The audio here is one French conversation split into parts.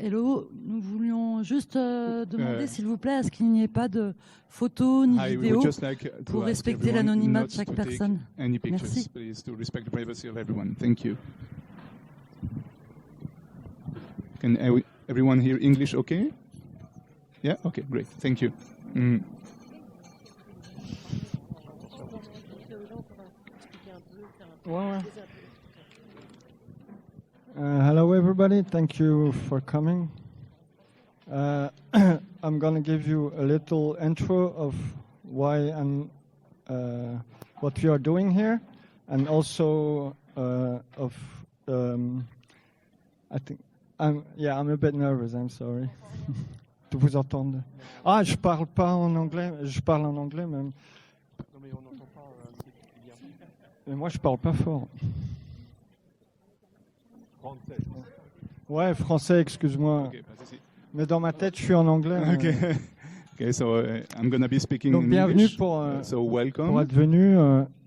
Hello, nous voulions juste demander, s'il vous plaît, à ce qu'il n'y ait pas de photos ni vidéos pour respecter l'anonymat de chaque personne. Merci. Can everyone hear English okay? Yeah? Okay, great. Thank you. Hello everybody, thank you for coming. I'm going to give you a little intro of why and what we are doing here, and also of I think I'm a bit nervous. I'm sorry. De vous entendre. Ah, je parle pas en anglais. Je parle en anglais même. Non mais on n'entend pas. Mais moi je parle pas fort. Français. Ouais, français, excuse-moi. Okay, mais dans ma tête, je suis en anglais. Okay. Okay, so I'm gonna be speaking donc, in bienvenue English. So welcome. Pour être venu.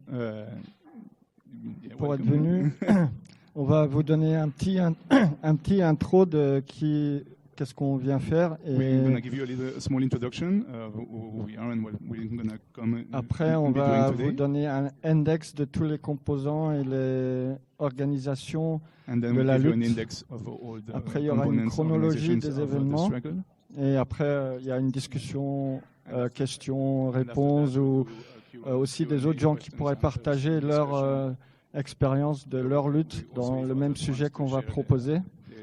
Pour être venu. On va vous donner un petit intro de qu'est-ce qu'on vient faire. Et après, on va vous donner un index de tous les composants et les organisations de la lutte. Après, il y aura une chronologie des événements. Et après, il y a une discussion, questions, réponses, ou aussi des autres gens qui pourraient partager leur expérience de leur lutte dans le même sujet qu'on va proposer.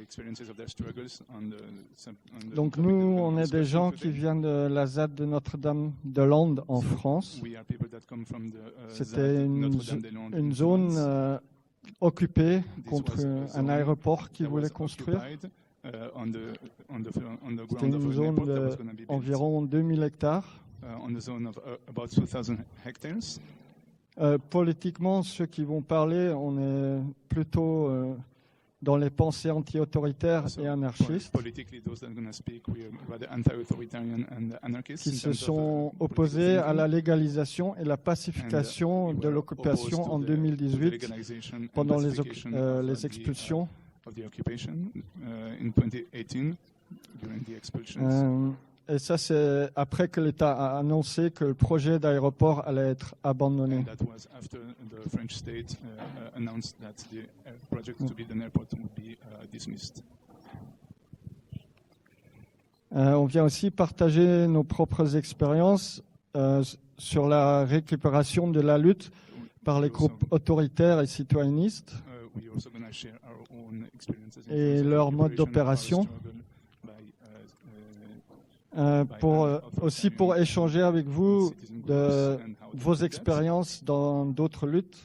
Donc nous, on est des gens qui viennent de la ZAD de Notre-Dame-des-Landes en France. C'était une zone occupée contre un aéroport qu'ils voulaient construire. C'était une zone d'environ 2000 hectares. Politiquement, ceux qui vont parler, on est plutôt dans les pensées anti-autoritaires et anarchistes qui se sont opposés à la légalisation et la pacification de l'occupation en 2018 pendant les expulsions. Et ça, c'est après que l'État a annoncé que le projet d'aéroport allait être abandonné. On vient aussi partager nos propres expériences sur la récupération de la lutte par les groupes autoritaires et citoyennistes et leur mode d'opération. Aussi pour échanger avec vous de vos expériences dans d'autres luttes.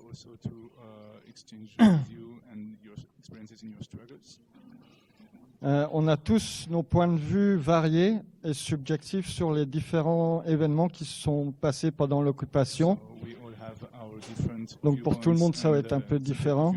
On a tous nos points de vue variés et subjectifs sur les différents événements qui se sont passés pendant l'occupation. Donc pour tout le monde, ça va être un peu différent.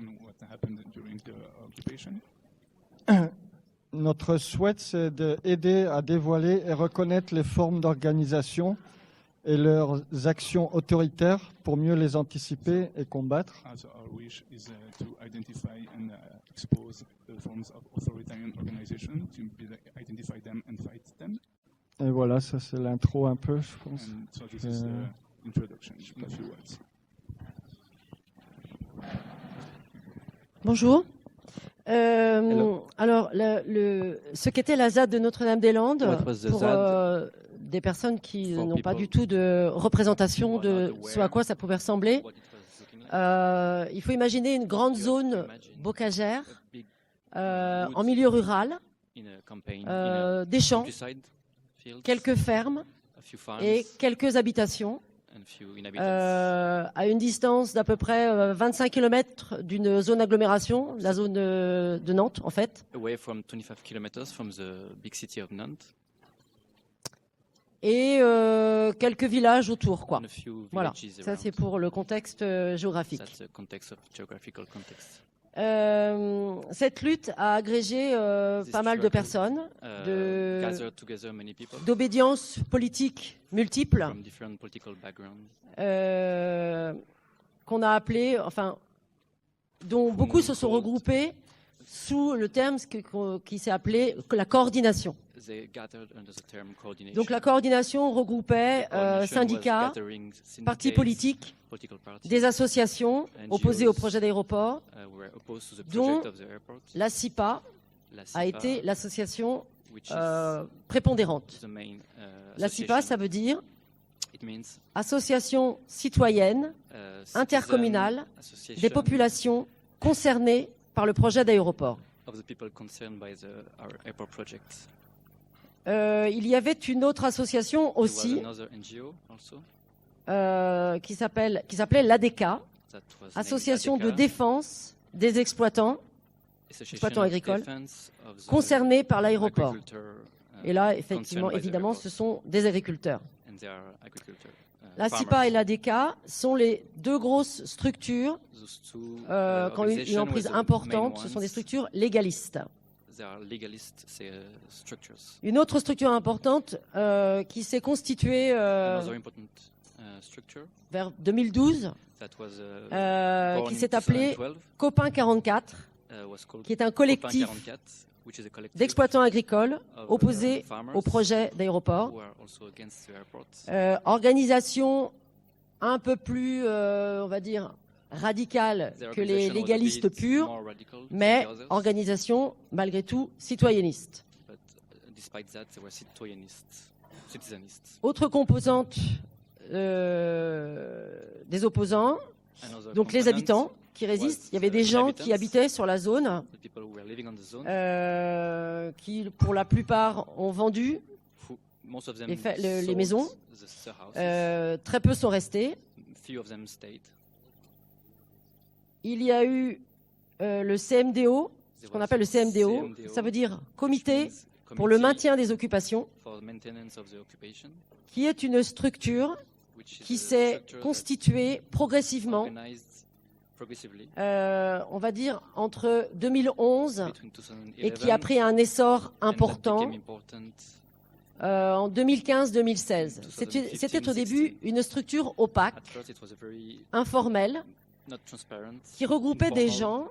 Notre souhait, c'est d'aider à dévoiler et reconnaître les formes d'organisation et leurs actions autoritaires pour mieux les anticiper et combattre. Et voilà, ça c'est l'intro un peu, je pense. Bonjour. Alors, ce qu'était la ZAD de Notre-Dame-des-Landes, pour des personnes qui n'ont pas du tout de représentation de ce à quoi ça pouvait ressembler, il faut imaginer une grande zone bocagère en milieu rural, des champs, quelques fermes et quelques habitations. À une distance d'à peu près 25 km d'une zone agglomération, la zone de Nantes en fait. Et quelques villages autour, quoi. Voilà, ça c'est pour le contexte géographique. Cette lutte a agrégé pas mal de personnes, d'obédiences politiques multiples, qu'on a appelées, enfin, dont beaucoup se sont regroupés sous le terme qui s'est appelé la coordination. Donc la coordination regroupait syndicats, partis politiques, des associations opposées au projet d'aéroport, dont la CIPA a été l'association prépondérante. La CIPA, ça veut dire Association citoyenne, intercommunale, des populations concernées par le projet d'aéroport. Il y avait une autre association aussi qui s'appelait l'ADECA, Association de défense des exploitants agricoles concernés par l'aéroport. Et là, effectivement, évidemment, ce sont des agriculteurs. La CIPA et l'ADECA sont les deux grosses structures qui ont une emprise importante. Ce sont des structures légalistes. Une autre structure importante qui s'est constituée vers 2012, qui s'est appelée Copain 44, qui est un collectif d'exploitants agricoles opposés au projet d'aéroport. Organisation un peu plus, on va dire, radicale que les légalistes purs, mais organisation malgré tout citoyenniste. Autre composante des opposants, donc les habitants qui résistent. Il y avait des gens qui habitaient sur la zone, qui pour la plupart ont vendu les maisons. Très peu sont restés. Il y a eu le CMDO, ce qu'on appelle le CMDO, ça veut dire Comité pour le maintien des occupations, qui est une structure qui s'est constituée progressivement, on va dire, entre 2011 et qui a pris un essor important en 2015-2016. C'était au début une structure opaque, informelle, qui regroupait des gens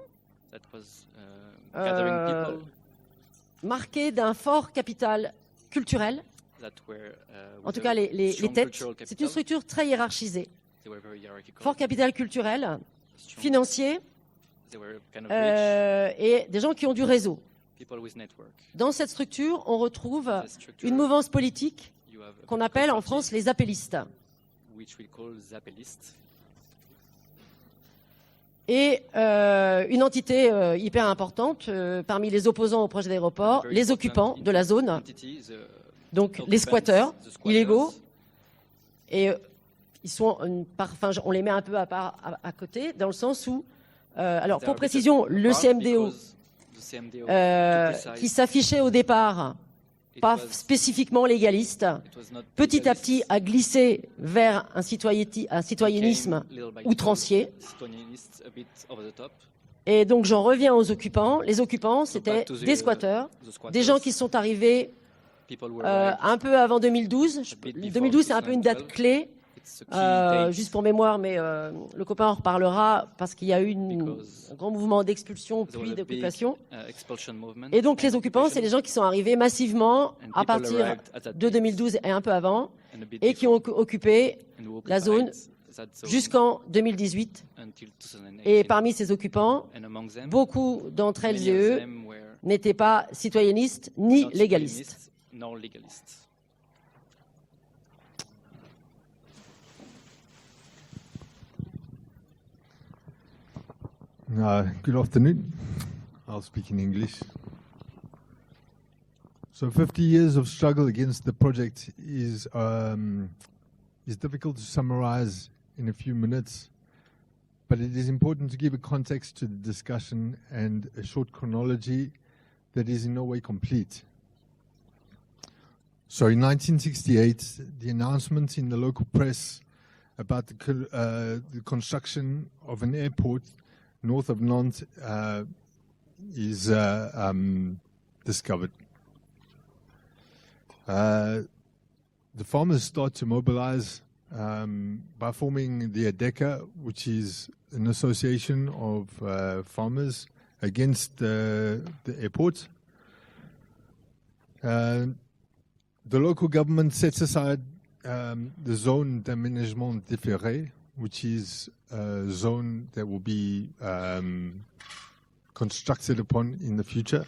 marqués d'un fort capital culturel, en tout cas les têtes. C'est une structure très hiérarchisée. Fort capital culturel, financier, et des gens qui ont du réseau. Dans cette structure, on retrouve une mouvance politique qu'on appelle en France les appellistes. Et une entité hyper importante parmi les opposants au projet d'aéroport, les occupants de la zone, donc les squatteurs illégaux. Et ils sont, on les met un peu à côté, dans le sens où, alors pour précision, le CMDO, qui s'affichait au départ pas spécifiquement légaliste, petit à petit a glissé vers un citoyennisme outrancier. Et donc j'en reviens aux occupants. Les occupants, c'était des squatteurs, des gens qui sont arrivés un peu avant 2012. 2012, c'est un peu une date clé, juste pour mémoire, mais le copain en reparlera parce qu'il y a eu un grand mouvement d'expulsion puis d'occupation. Et donc les occupants, c'est les gens qui sont arrivés massivement à partir de 2012 et un peu avant et qui ont occupé la zone jusqu'en 2018. Et parmi ces occupants, beaucoup d'entre elles et eux n'étaient pas citoyennistes ni légalistes. Good afternoon. I'll speak in English. So 50 years of struggle against the project is difficult to summarize in a few minutes, but it is important to give a context to the discussion and a short chronology that is in no way complete. So in 1968, the announcement in the local press about the construction of an airport north of Nantes is discovered. The farmers start to mobilize by forming the ADECA, which is an association of farmers against the airport. The local government sets aside the zone d'aménagement différé, which is a zone that will be constructed upon in the future.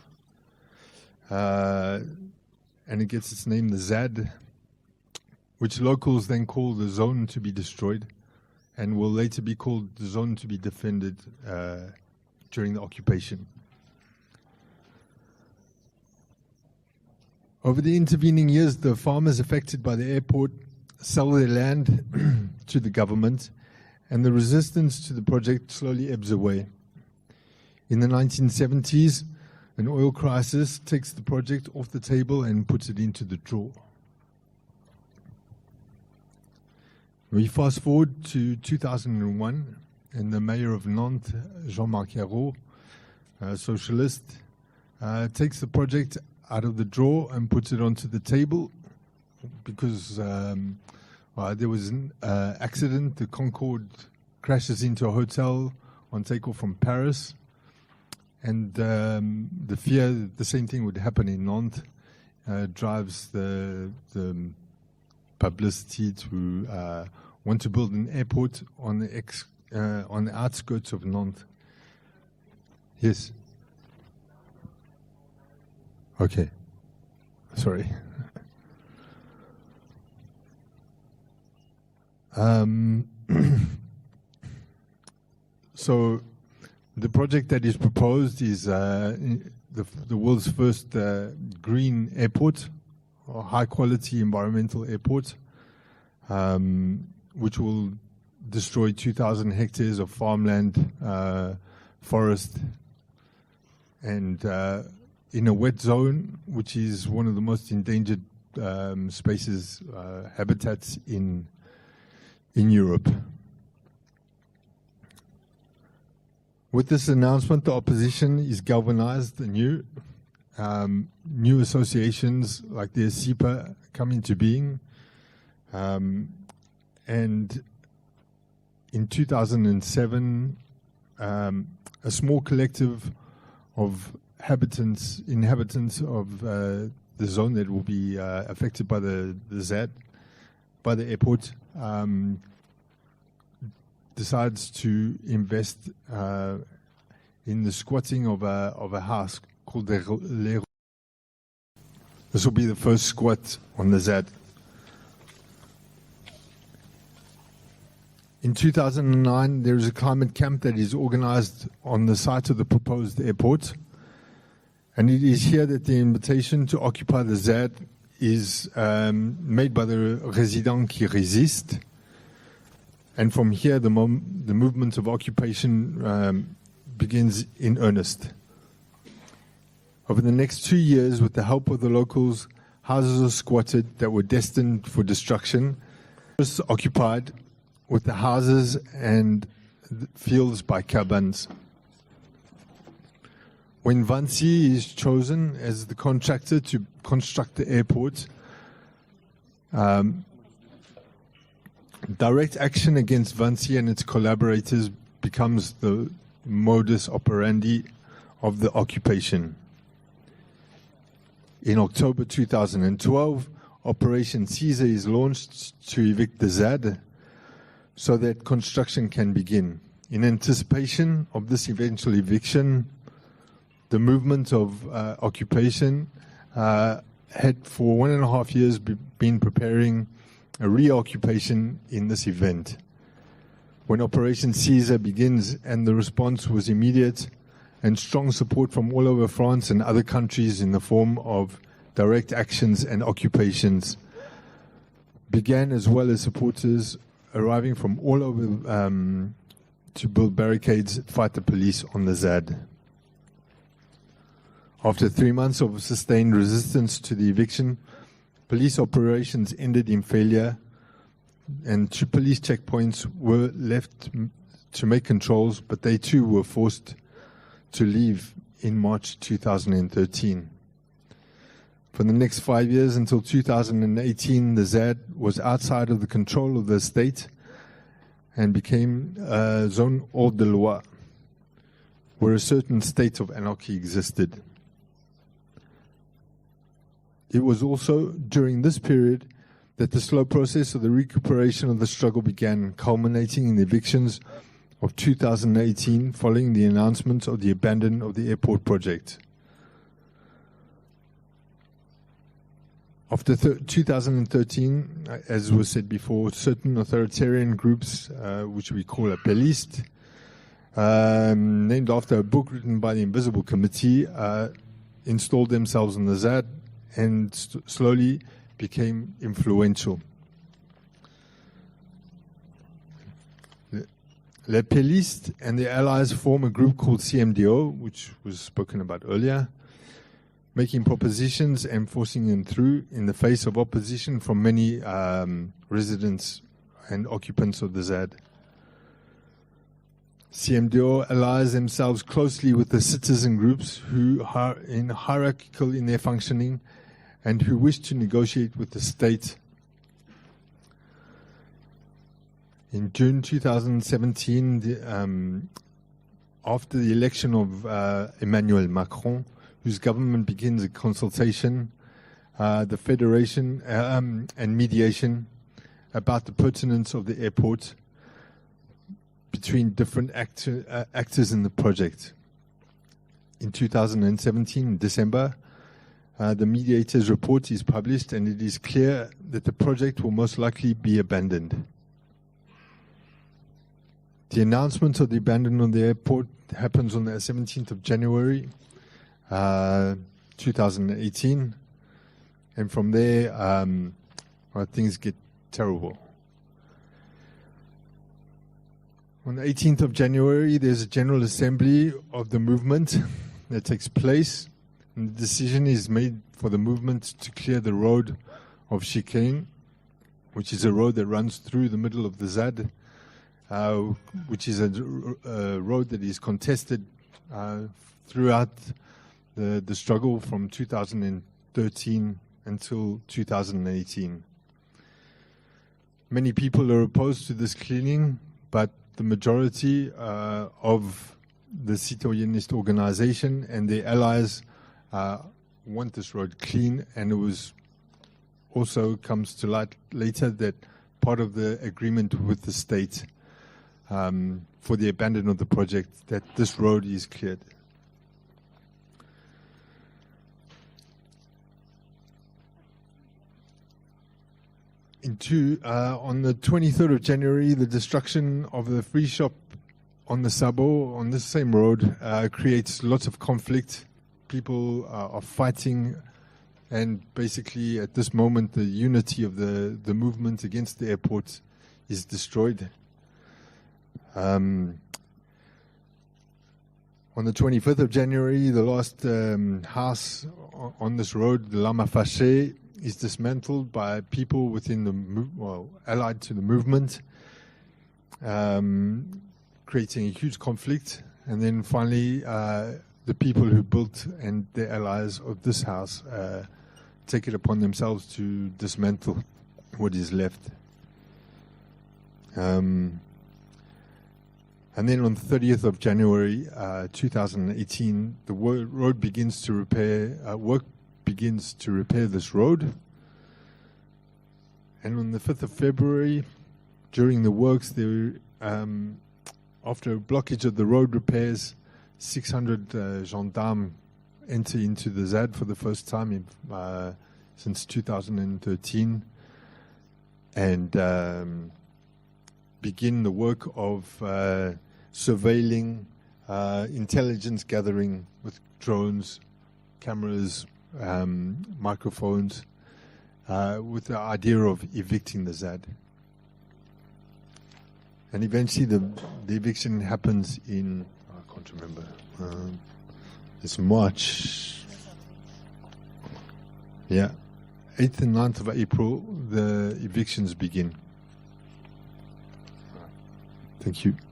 And it gets its name, the ZAD, which locals then call the zone to be destroyed and will later be called the zone to be defended during the occupation. Over the intervening years, the farmers affected by the airport sell their land to the government, and the resistance to the project slowly ebbs away. In the 1970s, an oil crisis takes the project off the table and puts it into the drawer. We fast forward to 2001, and the mayor of Nantes, Jean-Marc Ayrault, a socialist, takes the project out of the drawer and puts it onto the table because there was an accident. The Concorde crashes into a hotel on takeoff from Paris, and the fear that the same thing would happen in Nantes drives the publicity to want to build an airport on the outskirts of Nantes. Yes. Okay. Sorry. So the project that is proposed is the world's first green airport, or high-quality environmental airport, which will destroy 2,000 hectares of farmland, forest, and in a wet zone, which is one of the most endangered spaces, habitats in Europe. With this announcement, the opposition is galvanized anew. New associations like the ASIPA come into being. And in 2007, a small collective of inhabitants of the zone that will be affected by the ZAD, by the airport, decides to invest in the squatting of a house called Les. This will be the first squat on the ZAD. In 2009, there is a climate camp that is organized on the site of the proposed airport. And it is here that the invitation to occupy the ZAD is made by the Résidents qui résistent. And from here, the movement of occupation begins in earnest. Over the next 2 years, with the help of the locals, houses are squatted that were destined for destruction, occupied with the houses and the fields by cabins. When Vinci is chosen as the contractor to construct the airport, direct action against Vinci and its collaborators becomes the modus operandi of the occupation. In October 2012, Operation Caesar is launched to evict the ZAD so that construction can begin. In anticipation of this eventual eviction, the movement of occupation had for 1.5 years been preparing a reoccupation in this event. When Operation Caesar begins, and the response was immediate, and strong support from all over France and other countries in the form of direct actions and occupations began, as well as supporters arriving from all over to build barricades, fight the police on the ZAD. After 3 months of sustained resistance to the eviction, police operations ended in failure, and 2 police checkpoints were left to make controls, but they too were forced to leave in March 2013. For the next 5 years, until 2018, the ZAD was outside of the control of the state and became zone hors de loi, where a certain state of anarchy existed. It was also during this period that the slow process of the recuperation of the struggle began, culminating in the evictions of 2018 following the announcement of the abandonment of the airport project. After 2013, as was said before, certain authoritarian groups, which we call appellistes, named after a book written by the Invisible Committee, installed themselves in the ZAD and slowly became influential. Les appellistes and their allies form a group called CMDO, which was spoken about earlier, making propositions and forcing them through in the face of opposition from many residents and occupants of the ZAD. CMDO allies themselves closely with the citizen groups who are hierarchical in their functioning and who wish to negotiate with the state. In June 2017, after the election of Emmanuel Macron, whose government begins a consultation, the federation and mediation about the pertinence of the airport between different actors in the project. In 2017, in December, the mediator's report is published, and it is clear that the project will most likely be abandoned. The announcement of the abandonment of the airport happens on the 17th of January 2018, and from there things get terrible. On the 18th of January, there's a general assembly of the movement that takes place, and the decision is made for the movement to clear the road of Chicane, which is a road that runs through the middle of the ZAD, which is a road that is contested throughout the struggle from 2013 until 2018. Many people are opposed to this cleaning, but the majority of the Citoyenist organization and their allies want this road clean, and it was also comes to light later that part of the agreement with the state for the abandonment of the project, that this road is cleared. On the 23rd of January, the destruction of the free shop on the Sabo, on this same road, creates lots of conflict. People are fighting, and basically at this moment the unity of the movement against the airport is destroyed. On the 25th of January, the last house on this road, the Lama Faché, is dismantled by people within the allied to the movement, creating a huge conflict. And then finally, the people who built and the allies of this house take it upon themselves to dismantle what is left. And then on the 30th of January 2018, the road begins to repair, work begins to repair this road. And on the 5th of February, during the works, there, after a blockage of the road repairs, 600 gendarmes enter into the ZAD for the first time since 2013 and begin the work of surveilling, intelligence gathering with drones, cameras, microphones, with the idea of evicting the ZAD. And eventually the eviction happens in, I can't remember, it's March. Yeah, 8th and 9th of April, the evictions begin. Thank you.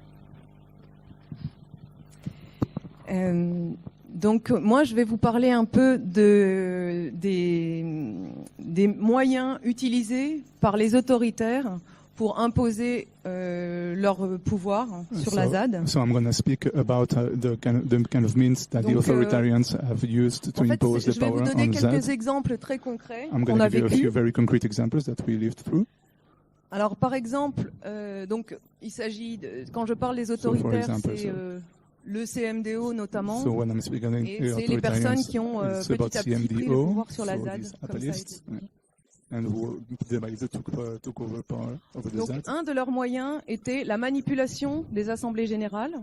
Donc moi je vais vous parler un peu des moyens utilisés par les autoritaires pour imposer leur pouvoir sur la ZAD. So I'm going to speak about the kind of means that the authoritarians have used to impose the power on ZAD. Je vais vous donner quelques exemples très concrets qu'on a vécu. I'm going to give you a few very concrete examples that we lived through. Alors, par exemple, donc il s'agit quand je parle des autoritaires, c'est le CMDO notamment, et c'est les personnes qui ont petit à petit pris le pouvoir sur la ZAD, comme ça a été dit. Donc, un de leurs moyens était la manipulation des assemblées générales.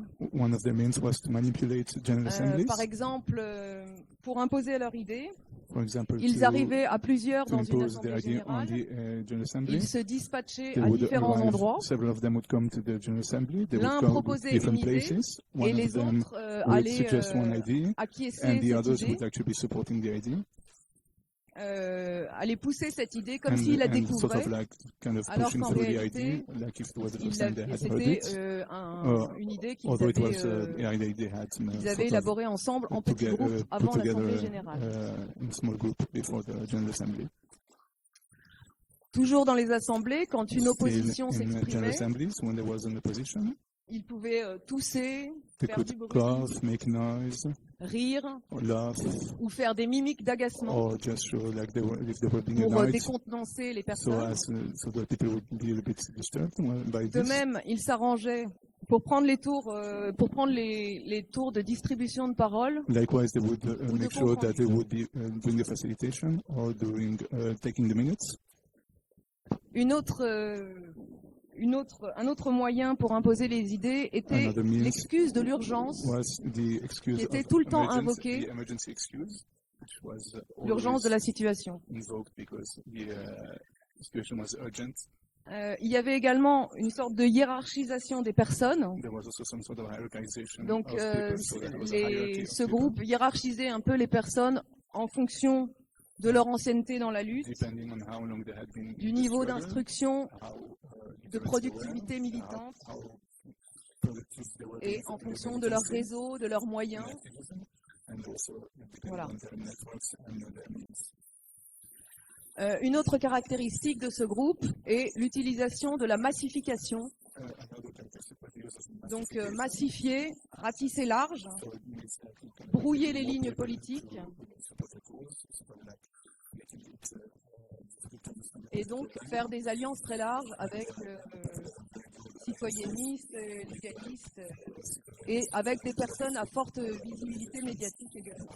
Par exemple, pour imposer leur idée, ils arrivaient à plusieurs dans une assemblée générale. Ils se dispatchaient à différents endroits. L'un proposait une idée et les autres allaient acquiescer cette idée. Aller pousser cette idée comme s'il la découvrait, alors qu'en réalité, c'était une idée qu'ils avaient élaborée ensemble en petits groupes avant l'Assemblée générale. Toujours dans les assemblées, quand une opposition s'exprimait, ils pouvaient tousser, faire du bruit, rire, ou faire des mimiques d'agacement pour décontenancer les personnes. De même, ils s'arrangeaient pour prendre les tours, de distribution de parole. Likewise, they would make sure that they would be doing the facilitation or doing taking the minutes. Un autre moyen pour imposer les idées était l'excuse de l'urgence, qui était tout le temps invoquée, l'urgence de la situation. Il y avait également une sorte de hiérarchisation des personnes. Donc, ce groupe hiérarchisait un peu les personnes en fonction de leur ancienneté dans la lutte, du niveau d'instruction, de productivité militante, et en fonction de leur réseau, de leurs moyens. Voilà. Une autre caractéristique de ce groupe est l'utilisation de la massification. Donc massifier, ratisser large, brouiller les lignes politiques, et donc faire des alliances très larges avec citoyennistes, légalistes, et avec des personnes à forte visibilité médiatique également.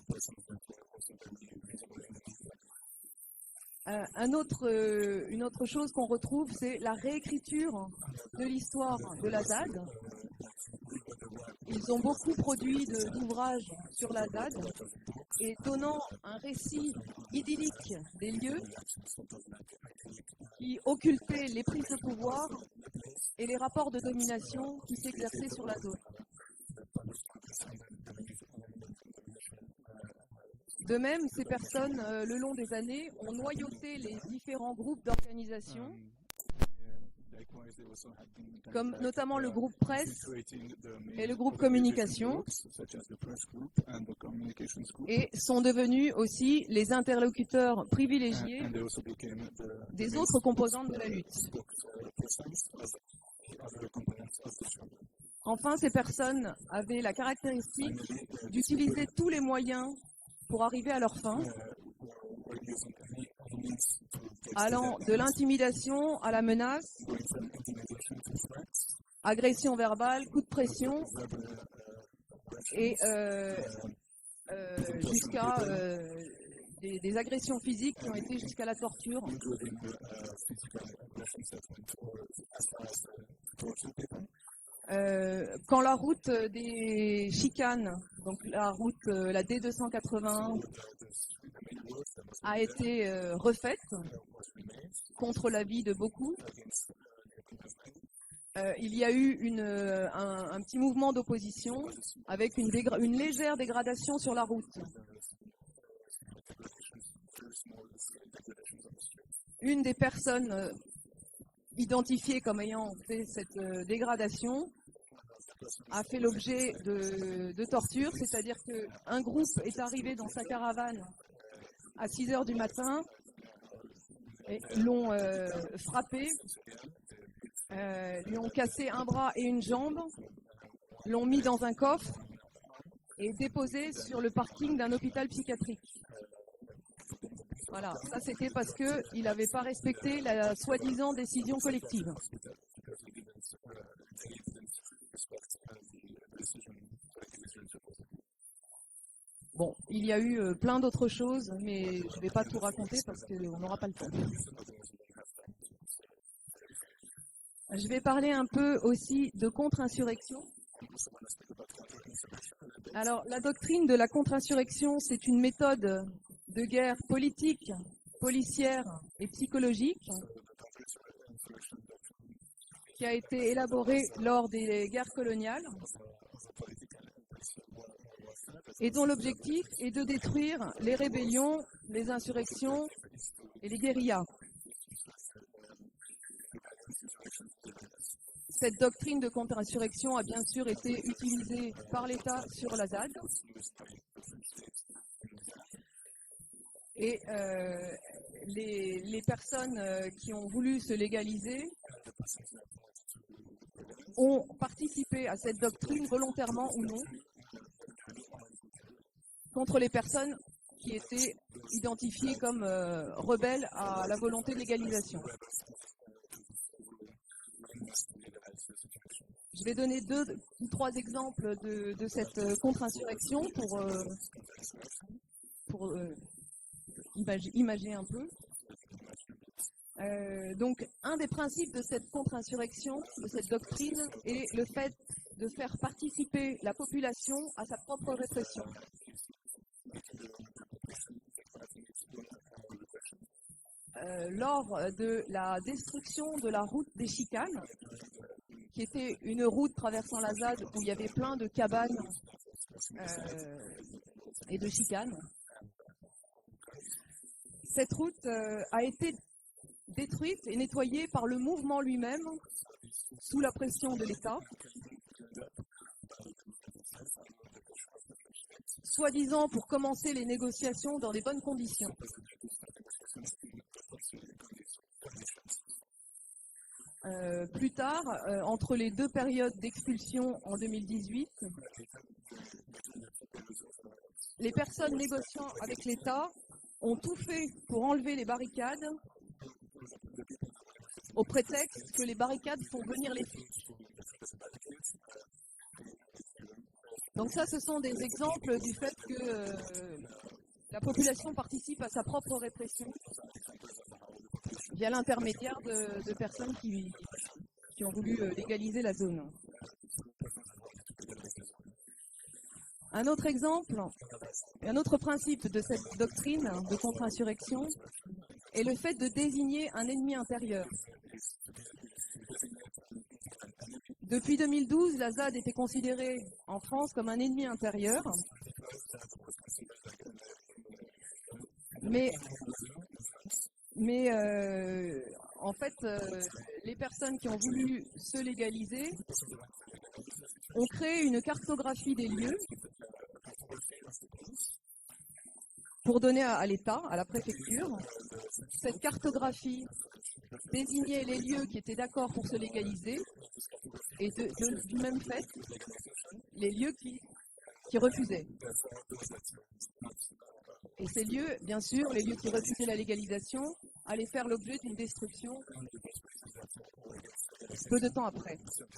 Une autre chose qu'on retrouve, c'est la réécriture de l'histoire de la ZAD. Ils ont beaucoup produit d'ouvrages sur la ZAD et donnant un récit idyllique des lieux qui occultaient les prises de pouvoir et les rapports de domination qui s'exerçaient sur la zone. De même, ces personnes, le long des années, ont noyauté les différents groupes d'organisation, comme notamment le groupe presse et le groupe communication, et sont devenus aussi les interlocuteurs privilégiés des autres composantes de la lutte. Enfin, ces personnes avaient la caractéristique d'utiliser tous les moyens pour arriver à leur fin, allant de l'intimidation à la menace, agression verbale, coup de pression, et jusqu'à des agressions physiques qui ont été jusqu'à la torture. Quand la route des chicanes, donc la D281, a été refaite contre l'avis de beaucoup, il y a eu un petit mouvement d'opposition avec une légère dégradation sur la route. Une des personnes identifiées comme ayant fait cette dégradation a fait l'objet de torture, c'est-à-dire qu'un groupe est arrivé dans sa caravane à 6 h du matin et l'ont frappé lui ont cassé un bras et une jambe, l'ont mis dans un coffre et déposé sur le parking d'un hôpital psychiatrique. Voilà, ça c'était parce qu'il n'avait pas respecté la soi-disant décision collective. Bon, il y a eu plein d'autres choses, mais je ne vais pas tout raconter parce qu'on n'aura pas le temps. Je vais parler un peu aussi de contre-insurrection. Alors, la doctrine de la contre-insurrection, c'est une méthode de guerre politique, policière et psychologique qui a été élaborée lors des guerres coloniales et dont l'objectif est de détruire les rébellions, les insurrections et les guérillas. Cette doctrine de contre-insurrection a bien sûr été utilisée par l'État sur la ZAD. Et les personnes qui ont voulu se légaliser ont participé à cette doctrine volontairement ou non, contre les personnes qui étaient identifiées comme rebelles à la volonté de légalisation. Je vais donner 2 ou 3 exemples de cette contre-insurrection pour imager un peu. Donc, un des principes de cette contre-insurrection, de cette doctrine, est le fait de faire participer la population à sa propre répression. Lors de la destruction de la route des Chicanes, qui était une route traversant la ZAD où il y avait plein de cabanes et de chicanes, cette route a été détruite et nettoyée par le mouvement lui-même sous la pression de l'État, soi-disant pour commencer les négociations dans des bonnes conditions. Plus tard, entre les 2 périodes d'expulsion en 2018, les personnes négociant avec l'État ont tout fait pour enlever les barricades au prétexte que les barricades font venir les flics. Donc ça, ce sont des exemples du fait que la population participe à sa propre répression via l'intermédiaire de personnes qui ont voulu légaliser la zone. Un autre exemple, un autre principe de cette doctrine de contre-insurrection est le fait de désigner un ennemi intérieur. Depuis 2012, la ZAD était considérée en France comme un ennemi intérieur, mais en fait, les personnes qui ont voulu se légaliser ont créé une cartographie des lieux pour donner à l'État, à la préfecture. Cette cartographie désignait les lieux qui étaient d'accord pour se légaliser et du même fait, les lieux qui refusaient. Et ces lieux, bien sûr, les lieux qui refusaient la légalisation, allaient faire l'objet d'une destruction peu de temps après.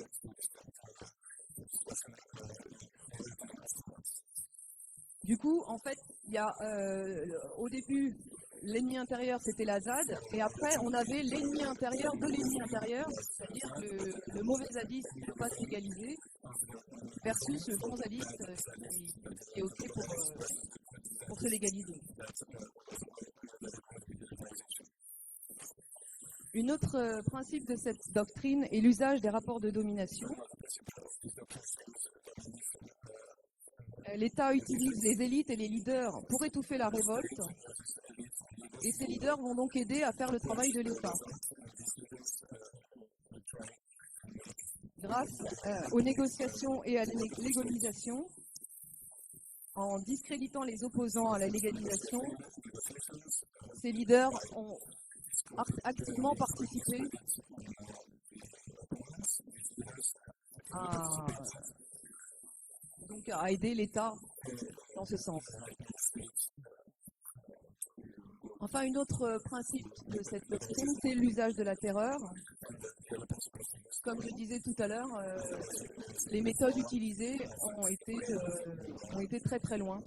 Du coup, en fait, il y a au début, l'ennemi intérieur, c'était la ZAD, et après, on avait l'ennemi intérieur de l'ennemi intérieur, c'est-à-dire le mauvais zadiste qui ne veut pas se légaliser, versus le bon zadiste qui est OK pour se légaliser. Un autre principe de cette doctrine est l'usage des rapports de domination. L'État utilise les élites et les leaders pour étouffer la révolte, et ces leaders vont donc aider à faire le travail de l'État. Grâce aux négociations et à la légalisation, en discréditant les opposants à la légalisation, ces leaders ont activement participé à aider l'État dans ce sens. Enfin, un autre principe de cette doctrine, c'est l'usage de la terreur. Comme je disais tout à l'heure, les méthodes utilisées ont été très très loin,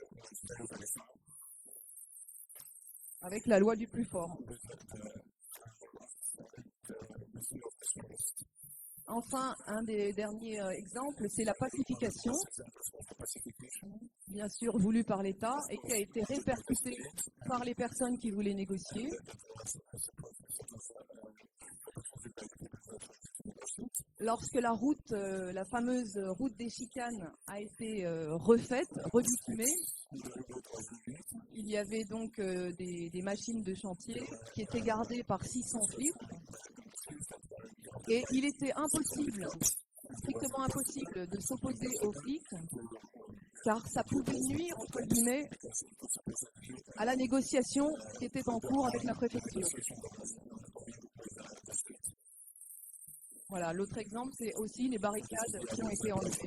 avec la loi du plus fort. Enfin, un des derniers exemples, c'est la pacification, bien sûr voulue par l'État et qui a été répercutée par les personnes qui voulaient négocier. Lorsque la fameuse route des chicanes a été refaite, rebitumée, il y avait donc des machines de chantier qui étaient gardées par 600 flics. Et il était impossible, strictement impossible, de s'opposer aux flics, car ça pouvait nuire, entre guillemets, à la négociation qui était en cours avec la préfecture. Voilà, l'autre exemple, c'est aussi les barricades qui ont été enlevées.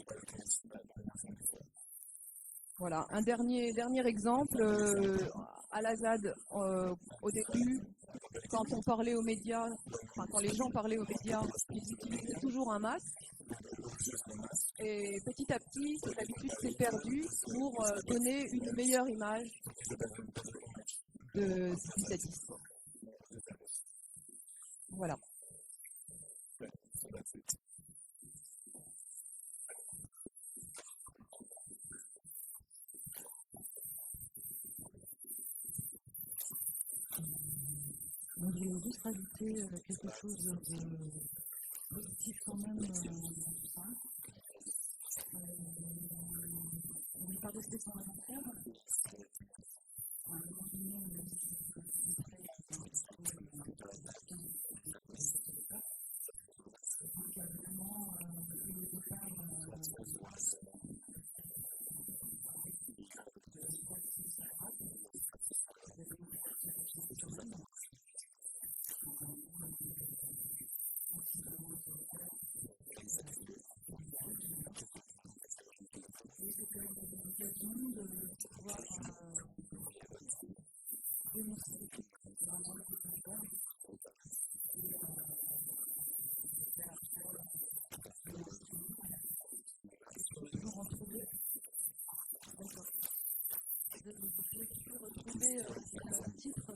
Voilà, un dernier exemple, à la ZAD, au début, quand on parlait aux médias, quand les gens parlaient aux médias, ils utilisaient toujours un masque. Et petit à petit, cette habitude s'est perdue pour donner une meilleure image du sadisme. Voilà. Je voulais juste rajouter quelque chose de positif quand même dans tout ça. On n'est pas resté sans inventaire. À un moment donné, on a donc il y a vraiment eu le départ le titre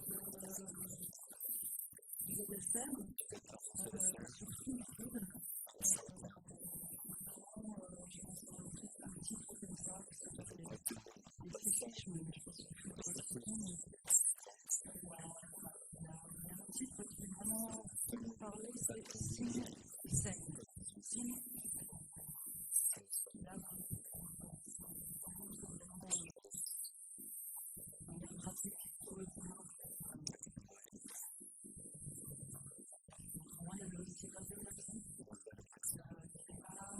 du ZSM sur tout YouTube. Je pense un titre comme ça, qui s'appelle les fiches, mais je pense qu'il faut retrouver. Il y a un titre qui vraiment nous parlait, c'est Signe Scène. Signe. Là, pratique sur le terrain. Autrement, il y avait aussi pas de personnes qui n'est pas là.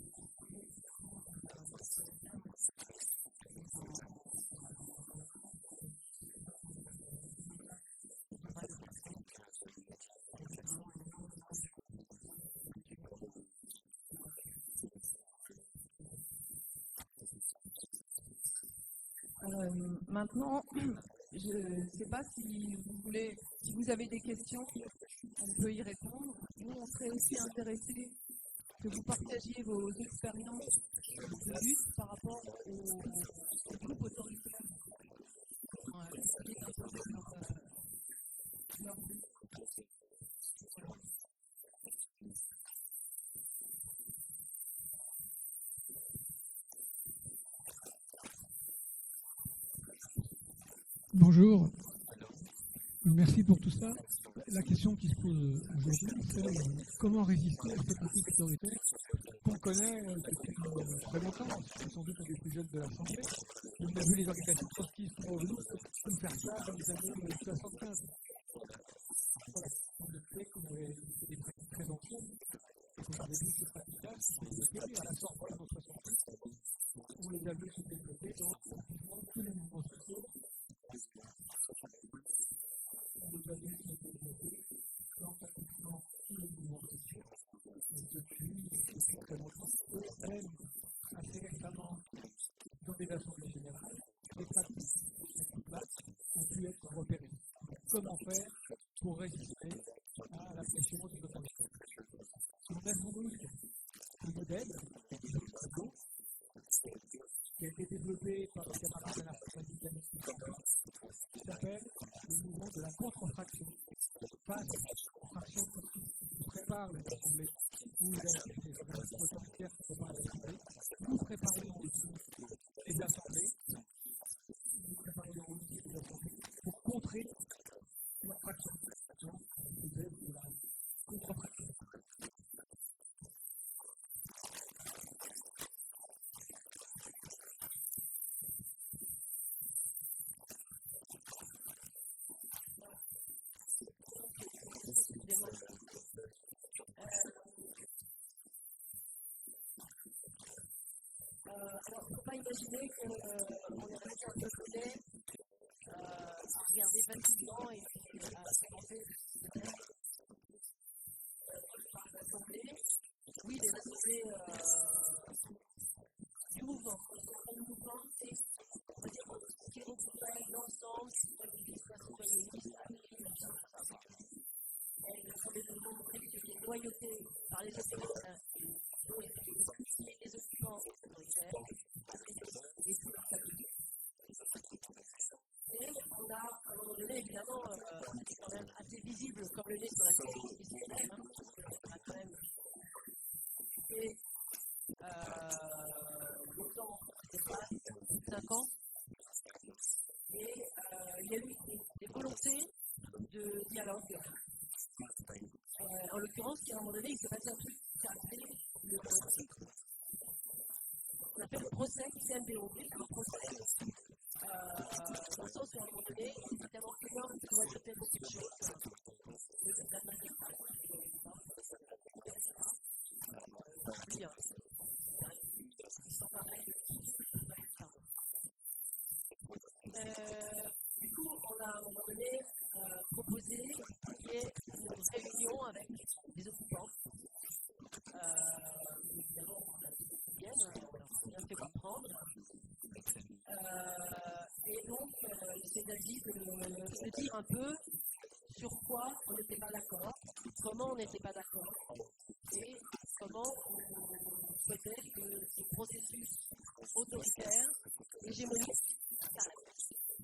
Maintenant, je ne sais pas si vous avez des questions, on peut y répondre. Nous, on serait aussi intéressés que vous partagiez vos expériences de lutte par rapport au groupe autoritaire qui est imposé leur but. Bonjour, merci pour tout ça. La question qui se pose aujourd'hui, c'est comment résister à cette pratique autoritaire qu'on connaît depuis très longtemps, sans doute les plus jeunes de l'Assemblée. On a vu les organisations trotskistes sont revenues pour faire ça dans les années 75. Voilà, on a fait qu'on avait des pratiques très anciennes, et qu'on avait vu ces pratiques-là se développer à la Sorbonne en 68, où les abus se développaient dans pratiquement tous les mouvements sociaux. Les abus sont développés dans pratiquement tous les mouvements sociaux depuis très comment faire pour résister à la pression de l'autorité. On a voulu un modèle qui a été développé par le camarade Alain Frédéric qui s'appelle le mouvement de la contre-fraction. Face aux fractions qui préparent les assemblées où il y a des organisations autoritaires qui préparent les assemblées, nous préparions aussi les assemblées, pour contrer la fraction, de la contre-fraction. Alors, il ne faut pas imaginer qu'on est resté un peu côté, regarder facilement et puis commencer par l'assemblée. Oui, les assemblées du mouvement. Le mouvement, c'est, on va dire, ce qui recouvre l'ensemble du discours citoyenniste et l'assemblée de montrer qu'il y a une loyauté par les autoritaires et les occupants autoritaires et tout leur famille. Et on a, à un moment donné, évidemment, c'est quand même assez visible comme le nez sur la télévision, parce qu'on a quand même occupé longtemps, je ne sais pas, 5 ans. Et il y a eu des volontés de dialogue. En l'occurrence, à un moment donné, il s'est passé un truc qui a appelé on appelle le procès CNDO. Le procès, dans le sens où à un moment donné, évidemment que l'homme doit traiter beaucoup de choses. Du coup, on a à un moment donné proposé qu'il y ait une réunion avec les occupants. Évidemment, on a bien fait comprendre. Et donc, c'est d'avis de dire un peu sur quoi on n'était pas d'accord, comment on n'était pas d'accord, et comment on souhaitait que ce processus autoritaire, hégémonique, s'arrête.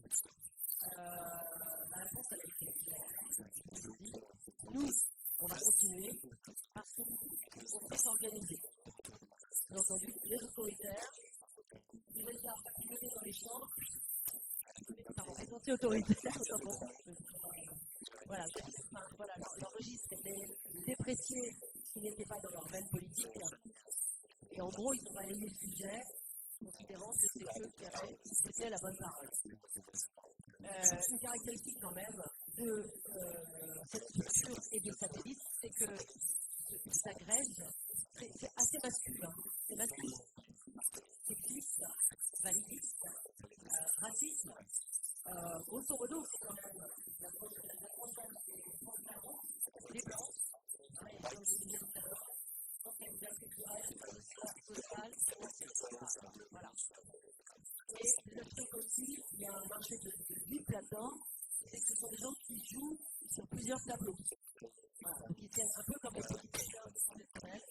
La réponse, elle a été claire. Nous, on va continuer parce qu'on peut s'organiser. Bien entendu, les autoritaires, ils vont déjà mener dans les chambres, les anti-autoritaires, voilà, leur registre était déprécié s'ils n'étaient pas dans leur veine politique. Et en gros, ils ont balayé le sujet, considérant que c'est eux qui avaient c'était la bonne parole. Une caractéristique quand même de cette structure et des satellites, c'est que ça agrège, c'est assez masculin. C'est masculin. Sexiste, validiste, raciste. Grosso modo, c'est quand même la conscience des transparents, des blancs, comme je disais tout à l'heure, quand il y a une bien culturelle, sociale, voilà. Et le truc aussi, il y a un marché de vie là-dedans, c'est que ce sont des gens qui jouent sur plusieurs tableaux. Voilà. Donc ils tiennent un peu comme les politiciens professionnels.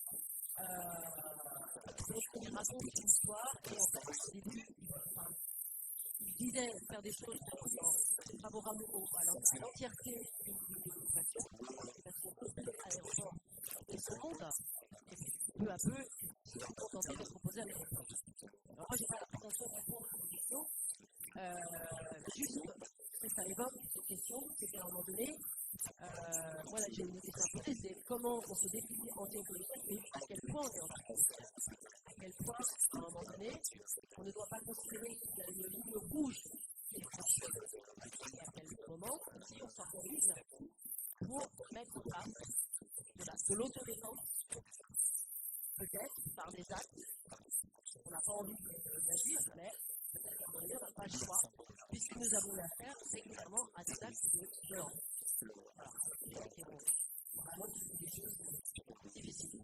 Donc ils racontent une histoire et en fait, au début, ils disaient faire des choses favorables à l'entièreté d'une population, parce qu'on construit à l'aéroport de ce monde, et puis peu à peu, ils se sont contentés de proposer à l'aéroport. Alors moi, je n'ai pas la prétention de répondre à vos questions, juste, ce que ça évoque, cette question, c'est qu'à un moment donné, moi, là, j'ai une question à poser, c'est comment on se définit anti-autoritaire, mais à quel point on est anti-autoritaire. À quel point, à un moment donné, on ne doit pas considérer qu'il y a une ligne rouge qui est franchie, et à quel moment, si on s'organise pour mettre en place de l'autodéfense, peut-être par des actes, on n'a pas envie d'agir, mais peut-être qu'à un moment donné, on n'a pas le choix, puisque nous avons affaire régulièrement à des actes de violence. Voilà, qui vont vraiment des choses difficiles.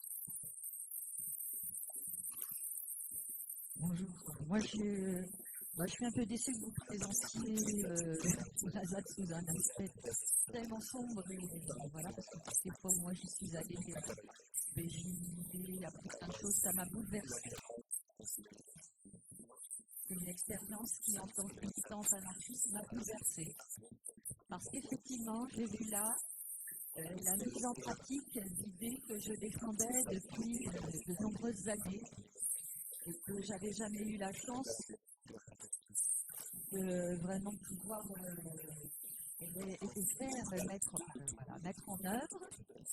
Bonjour. Moi, je suis Moi, je suis un peu déçue que vous présentiez la ZAD sous un aspect tellement sombre. Voilà, parce que toutes les fois où moi j'y suis allée, j'ai appris plein de choses, ça m'a bouleversée. C'est une expérience qui, en tant que militante anarchiste, m'a bouleversée. Parce qu'effectivement, j'ai vu là la mise en pratique d'idées que je défendais depuis de nombreuses années et que j'avais jamais eu la chance de vraiment pouvoir et de faire, mettre en œuvre.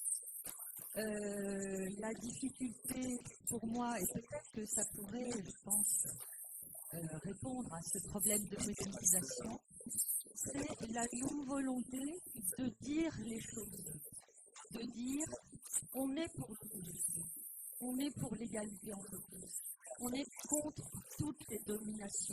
La difficulté pour moi, et peut-être que ça pourrait, je pense, répondre à ce problème de mobilisation, c'est la non-volonté de dire les choses, de dire on est pour l'autonomie, on est pour l'égalité entre tous, on est contre toutes les dominations.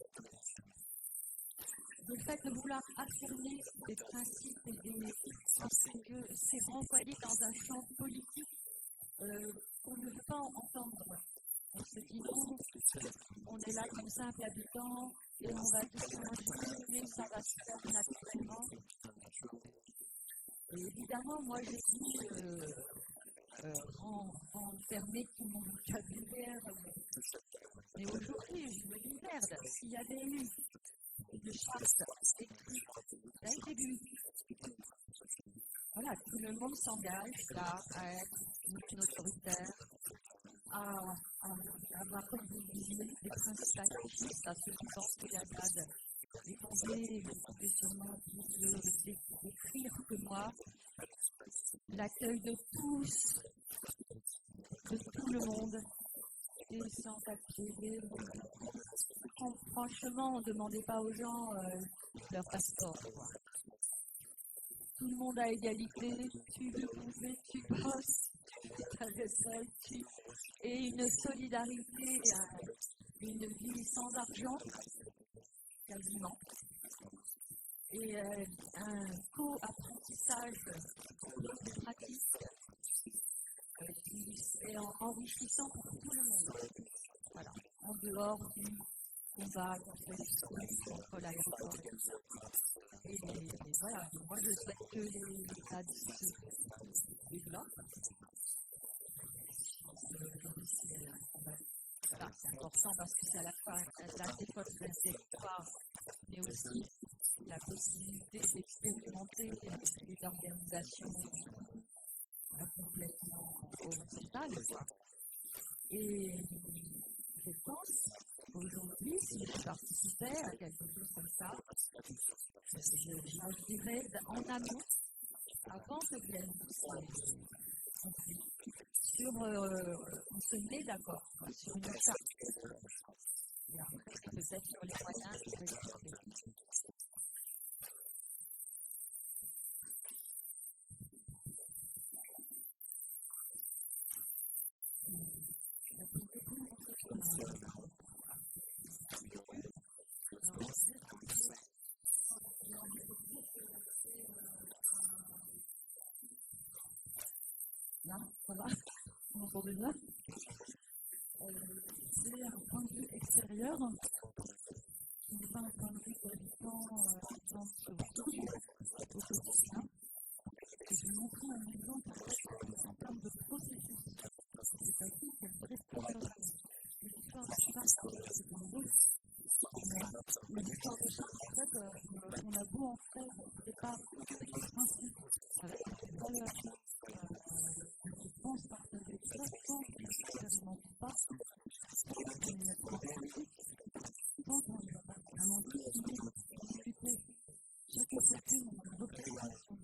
Le fait de vouloir affirmer des principes et parce que c'est renvoyé dans un champ politique qu'on ne veut pas entendre. On se dit non, on est là comme simple habitant et on va tout changer, ça va se faire naturellement. Et évidemment, moi j'ai dit renfermer tout mon vocabulaire. Mais aujourd'hui, je me dis merde, s'il y avait eu une charte écrite dès le début, voilà, tout le monde s'engage là à être une autoritaire, à avoir comme vous disiez des principes anarchistes, à ceux qui pensent que la ZAD est fondée, vous pouvez sûrement décrire que moi, l'accueil de tous, de tout le monde, et sans papier. Franchement, ne demandez pas aux gens leur passeport. Quoi. Tout le monde a égalité, tu veux bouger, tu bosses, tu fais ta vaisselle, et une solidarité, une vie sans argent, quasiment, et un co-apprentissage de pratique qui est enrichissant pour tout le monde. Voilà, en dehors du combat contre l'aéroport. Et voilà, moi je souhaite que les ZAD se développent. Voilà, c'est important parce que c'est à la fois la défense d'un territoire, mais aussi la possibilité d'expérimenter des organisations complètement horizontales. Et je pense aujourd'hui, si je participais à quelque chose comme ça, je dirais en amont, avant que viennent ces conflits, on se met d'accord sur une charte. Et après, peut-être sur les moyens de l'expliquer. Là, ça va? Vous m'entendez bien? C'est un point de vue extérieur, qui n'est pas un point de vue habitant dans ce au quotidien. Et je vais montrer un exemple en termes de processus. C'est-à-dire qu'il y a une vraie programmation. L'histoire de Chartres, c'est un beau. Mais l'histoire de Chartres, en fait, on a beau en faire au départ des principes avec des valeurs. Je pense partager ça sans que n'expérimente pas une pratique, tant qu'on ne va pas vraiment discuter chacun chacune une représentation.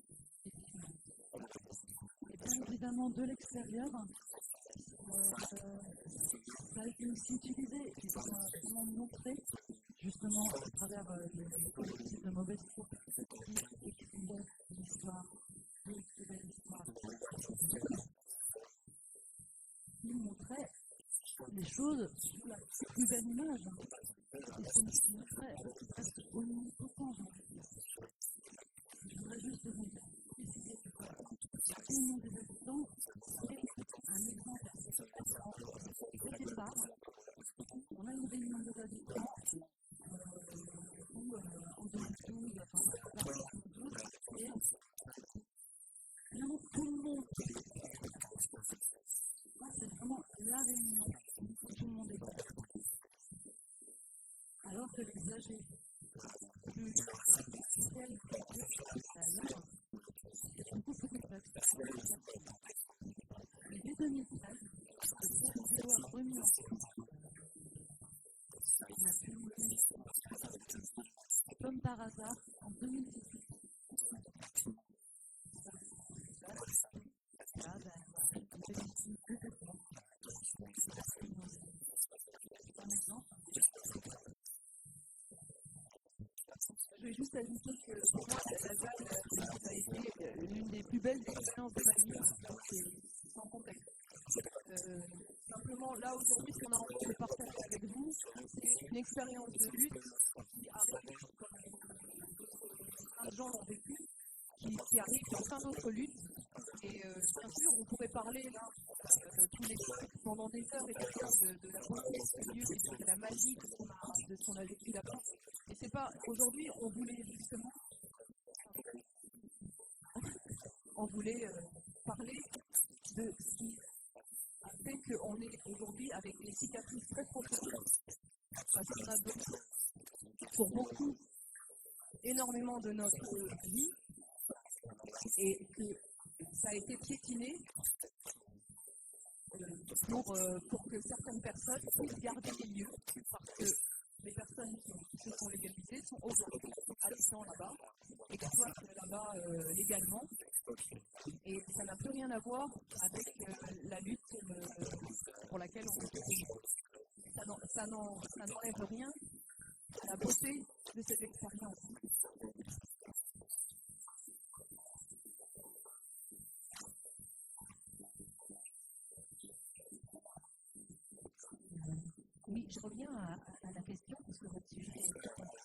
Et bien évidemment, de l'extérieur, ça a été aussi utilisé pour montrer, justement, à travers les collectifs de mauvaises troupes qui écrivaient l'histoire. Il montrait les choses sous la plus belle image. Et ce qui montrait presque omnipotent. Je voudrais juste vous préciser que l'union des habitants est un exemple assez récent. Au départ, on a une réunion des habitants envisager plus industriel que c'est beaucoup plus complexe. Et dès 2013, le vidéo a remis en place. On a publié, comme par hasard, en 2018. Là, on bénéficie complètement. Un exemple. Je vais juste ajouter que pour moi, la ZAD, ça a été l'une des plus belles expériences de ma vie, sans contexte. Simplement, là, aujourd'hui, ce qu'on a envie de partager avec vous, c'est une expérience de lutte qui arrive, comme plein de gens l'ont vécu, qui arrive dans plein d'autres luttes. Et bien sûr, on pourrait parler là, tous les pendant des heures et des heures de la beauté de ce lieu et de la magie de ce qu'on a vécu là-bas. Et c'est pas, aujourd'hui, on voulait justement, parler de ce qui a fait qu'on est aujourd'hui avec des cicatrices très profondes. Parce qu'on a besoin, pour beaucoup, énormément de notre vie, et que ça a été piétiné pour que certaines personnes puissent garder les lieux, parce que les personnes qui se sont légalisées sont aujourd'hui habitant là-bas et qui soient là-bas légalement. Et ça n'a plus rien à voir avec la lutte pour laquelle on est. Ça n'enlève rien à la beauté de cette expérience. Oui, je reviens à la question, parce que votre sujet est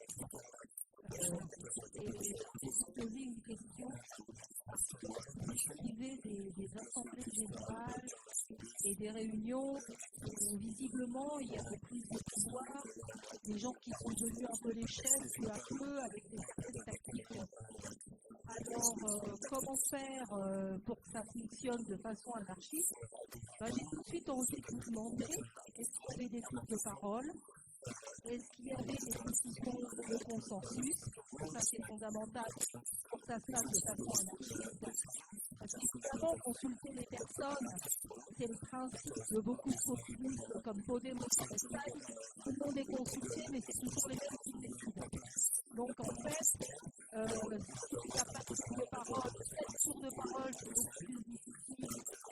et j'ai posé une question. Vous écrivez des assemblées générales et des réunions où visiblement il y a des prises de pouvoir, des gens qui sont devenus un peu les chefs peu à peu avec des certaines tactiques. Alors, comment faire pour que ça fonctionne de façon anarchiste? J'ai tout de suite envie de vous demander, est-ce qu'il y avait des groupes de parole? Est-ce qu'il y avait des discussions de consensus? Ça, c'est fondamental pour que ça se passe de façon anarchiste. Parce qu'évidemment, consulter les personnes, c'est le principe de beaucoup de populistes comme Podemos en Espagne. Tout le monde est consulté, mais c'est toujours les mêmes qui décident. Donc, en fait, si la pratique de parole, cette tour de parole, c'est beaucoup plus difficile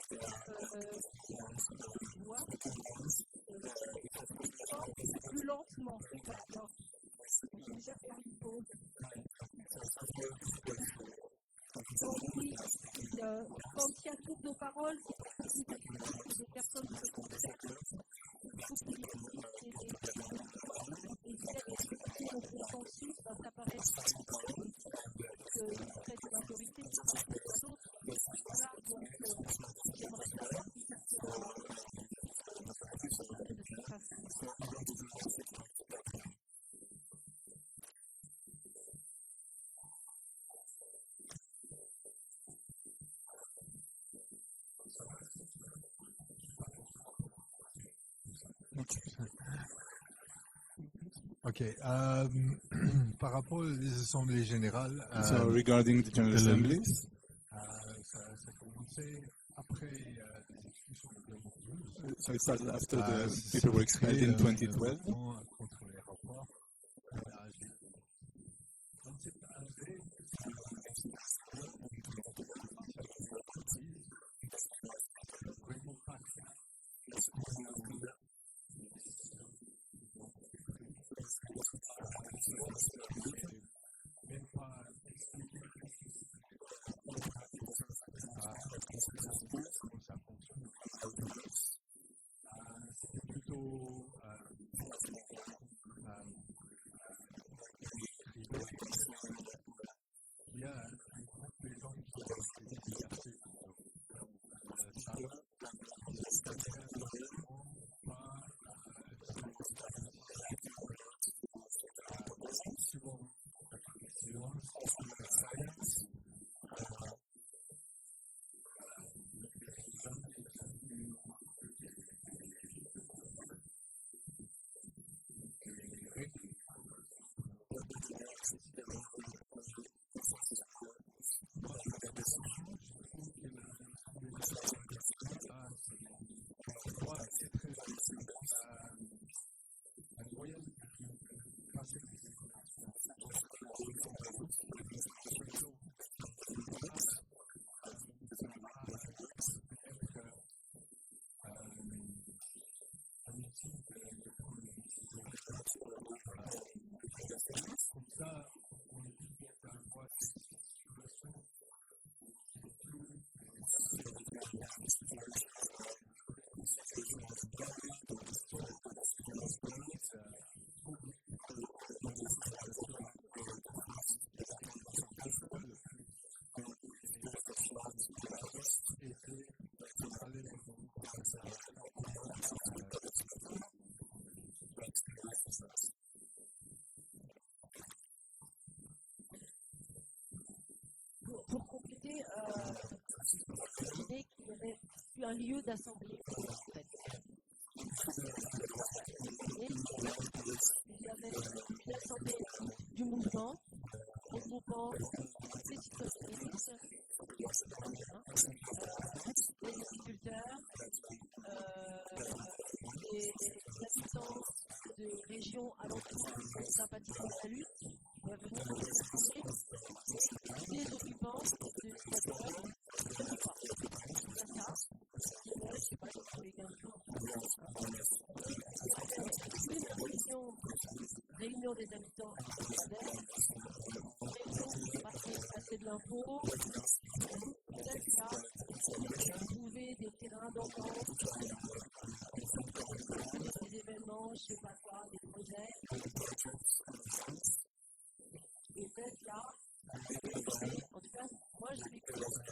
plus lentement. J'ai déjà fait une pause. Donc oui, quand il y a tour de parole, c'est des personnes qui se concernent. C'est beaucoup plus difficile. Et si elle est difficile au consensus, ça paraît difficile que cette majorité qui sera pour d'autres. Voilà, donc j'aimerais savoir si ça se de cette façon. Ok. Par rapport aux assemblées générales, so regarding the General Assembly, ça a commencé après les discussions de 2012. So it started after the people were expelled in 2012. Contre les rapports. Pour compléter l'idée qu'il y avait eu un lieu d'assemblée, en fait. Il y avait une assemblée du mouvement, regroupant les citoyens, les agriculteurs, les habitants de régions alentours sympathiques à la lutte, des occupants de l'espace réunion des habitants passer de l'info, trouver des terrains d'entente, des événements, je ne sais pas quoi, des projets. Et peut-être là, en tout cas, moi je l'ai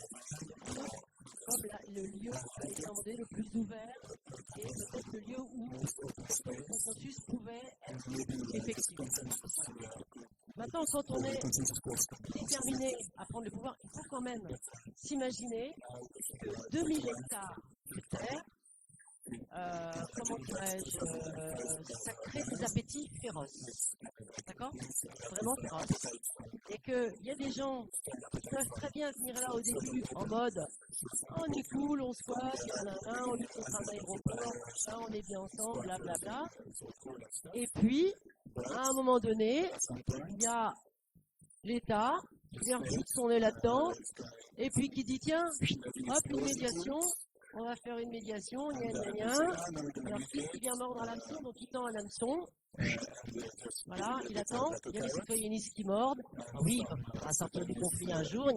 comme le lieu a été demandé le plus ouvert et peut-être le lieu où le consensus pouvait être effectif. Maintenant, quand on est déterminé à prendre le pouvoir, il faut quand même s'imaginer que 2000 hectares de terre, comment dirais-je, ça crée des appétits féroces. D'accord? Vraiment féroces. Et qu'il y a des gens qui peuvent très bien venir là au début en mode on est cool, on squatte, on lutte contre un aéroport, on est bien ensemble, blablabla. Et puis, à un moment donné, il y a l'État qui vient foutre son nez là-dedans, et puis qui dit tiens, hop, une médiation. On va faire une médiation, Alors, il vient mordre à l'hameçon, donc il tend un hameçon. Voilà, il attend. Il y a les citoyennistes qui mordent. Oui, il va sortir du conflit un jour.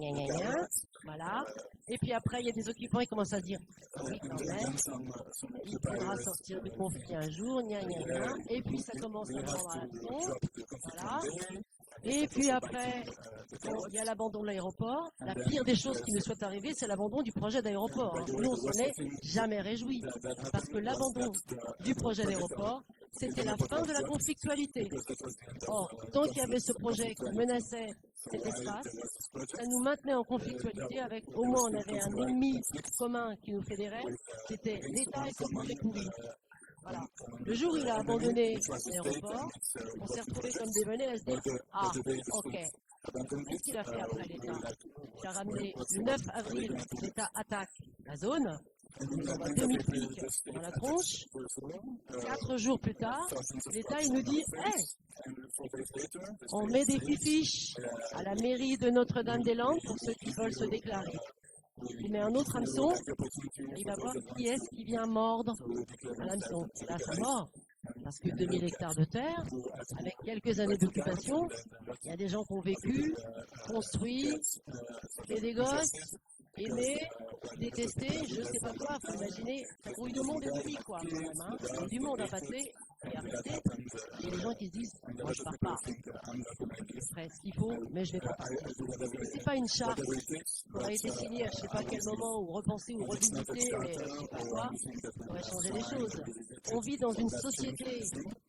Voilà. Et puis après, il y a des occupants, ils commencent à se dire oui, quand même. Il faudra sortir du conflit un jour. Et puis ça commence à mordre à l'hameçon. Voilà. Et puis après, il y a l'abandon de l'aéroport. La pire des choses qui nous soit arrivée, c'est l'abandon du projet d'aéroport. Nous, on s'en est jamais réjouis. Parce que l'abandon du projet d'aéroport, c'était la fin de la conflictualité. Or, tant qu'il y avait ce projet qui menaçait cet espace, ça nous maintenait en conflictualité avec, au moins, on avait un ennemi commun qui nous fédérait, c'était l'État et son projet pourri. Voilà. Le jour où il a abandonné l'aéroport, on s'est retrouvés comme des menés à se dire ah, ok. Qu'est-ce qu'il a fait après l'État? Il a ramené le 9 avril, l'État attaque la zone, il envoie 2000 flics dans la tronche. 4 jours plus tard, l'État il nous dit hey, on met des fiches à la mairie de Notre-Dame-des-Landes pour ceux qui veulent se déclarer. Il met un autre hameçon, il va voir qui est-ce qui vient mordre à l'hameçon. Là, ça mord. Parce que 2000 hectares de terre, avec quelques années d'occupation, il y a des gens qui ont vécu, construit, fait des gosses, aimé, détesté, je sais pas quoi, faut imaginer, ça grouille de monde et de vie, quoi, quand même, hein. Il y a du monde à passer, et à rester. Il y a des gens qui se disent, moi je pars pas. Je ferai ce qu'il faut, mais je vais pas partir. C'est pas une charte qui aurait été signée à je sais pas quel moment, ou repensée, ou revisitée, mais je sais pas quoi, on va changer les choses. On vit dans une société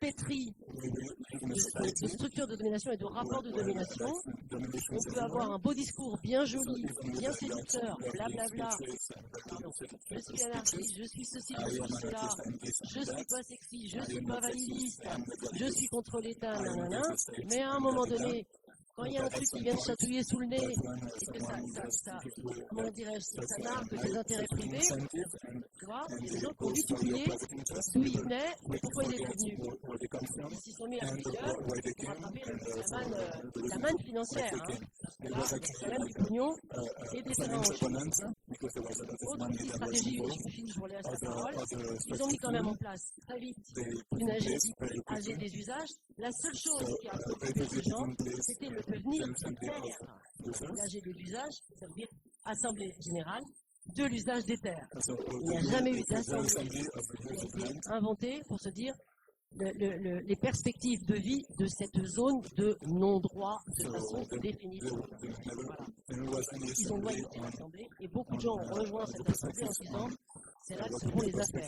pétrie de structures de domination et de rapports de domination. On peut avoir un beau discours bien joli, bien séducteur, blablabla. Je suis anarchiste, je suis ceci, je suis cela, je suis pas sexy, je suis pas validiste, je suis contre l'État, nanana. Mais à un moment donné, quand il y a un truc qui vient de chatouiller sous le nez, et que ça comment dirais-je, ça nargue des intérêts privés, tu vois, les gens qui ont vite oublié d'où ils venaient, pourquoi ils étaient venus. Ils s'y sont mis à plusieurs pour rattraper la manne financière. Hein. Là, c'est quand même du pognon et des terrains en Chine. Autre petite stratégie, je finis, je vous laisse la parole. Ils ont mis quand même en place très vite une AG des usages. La seule chose qui a préoccupé ces gens, c'était le devenir terre. L'AG des usages, ça veut dire Assemblée générale de l'usage des terres. Il n'y a jamais eu d'assemblée qui a été inventée pour se dire les perspectives de vie de cette zone de non-droit de façon définitive. Voilà. Ils ont loyauté à l'Assemblée et beaucoup de gens ont rejoint cette Assemblée en disant c'est là que se font les affaires.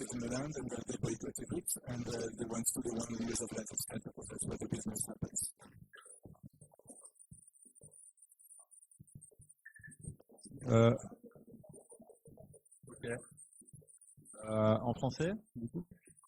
Okay. En français, du coup.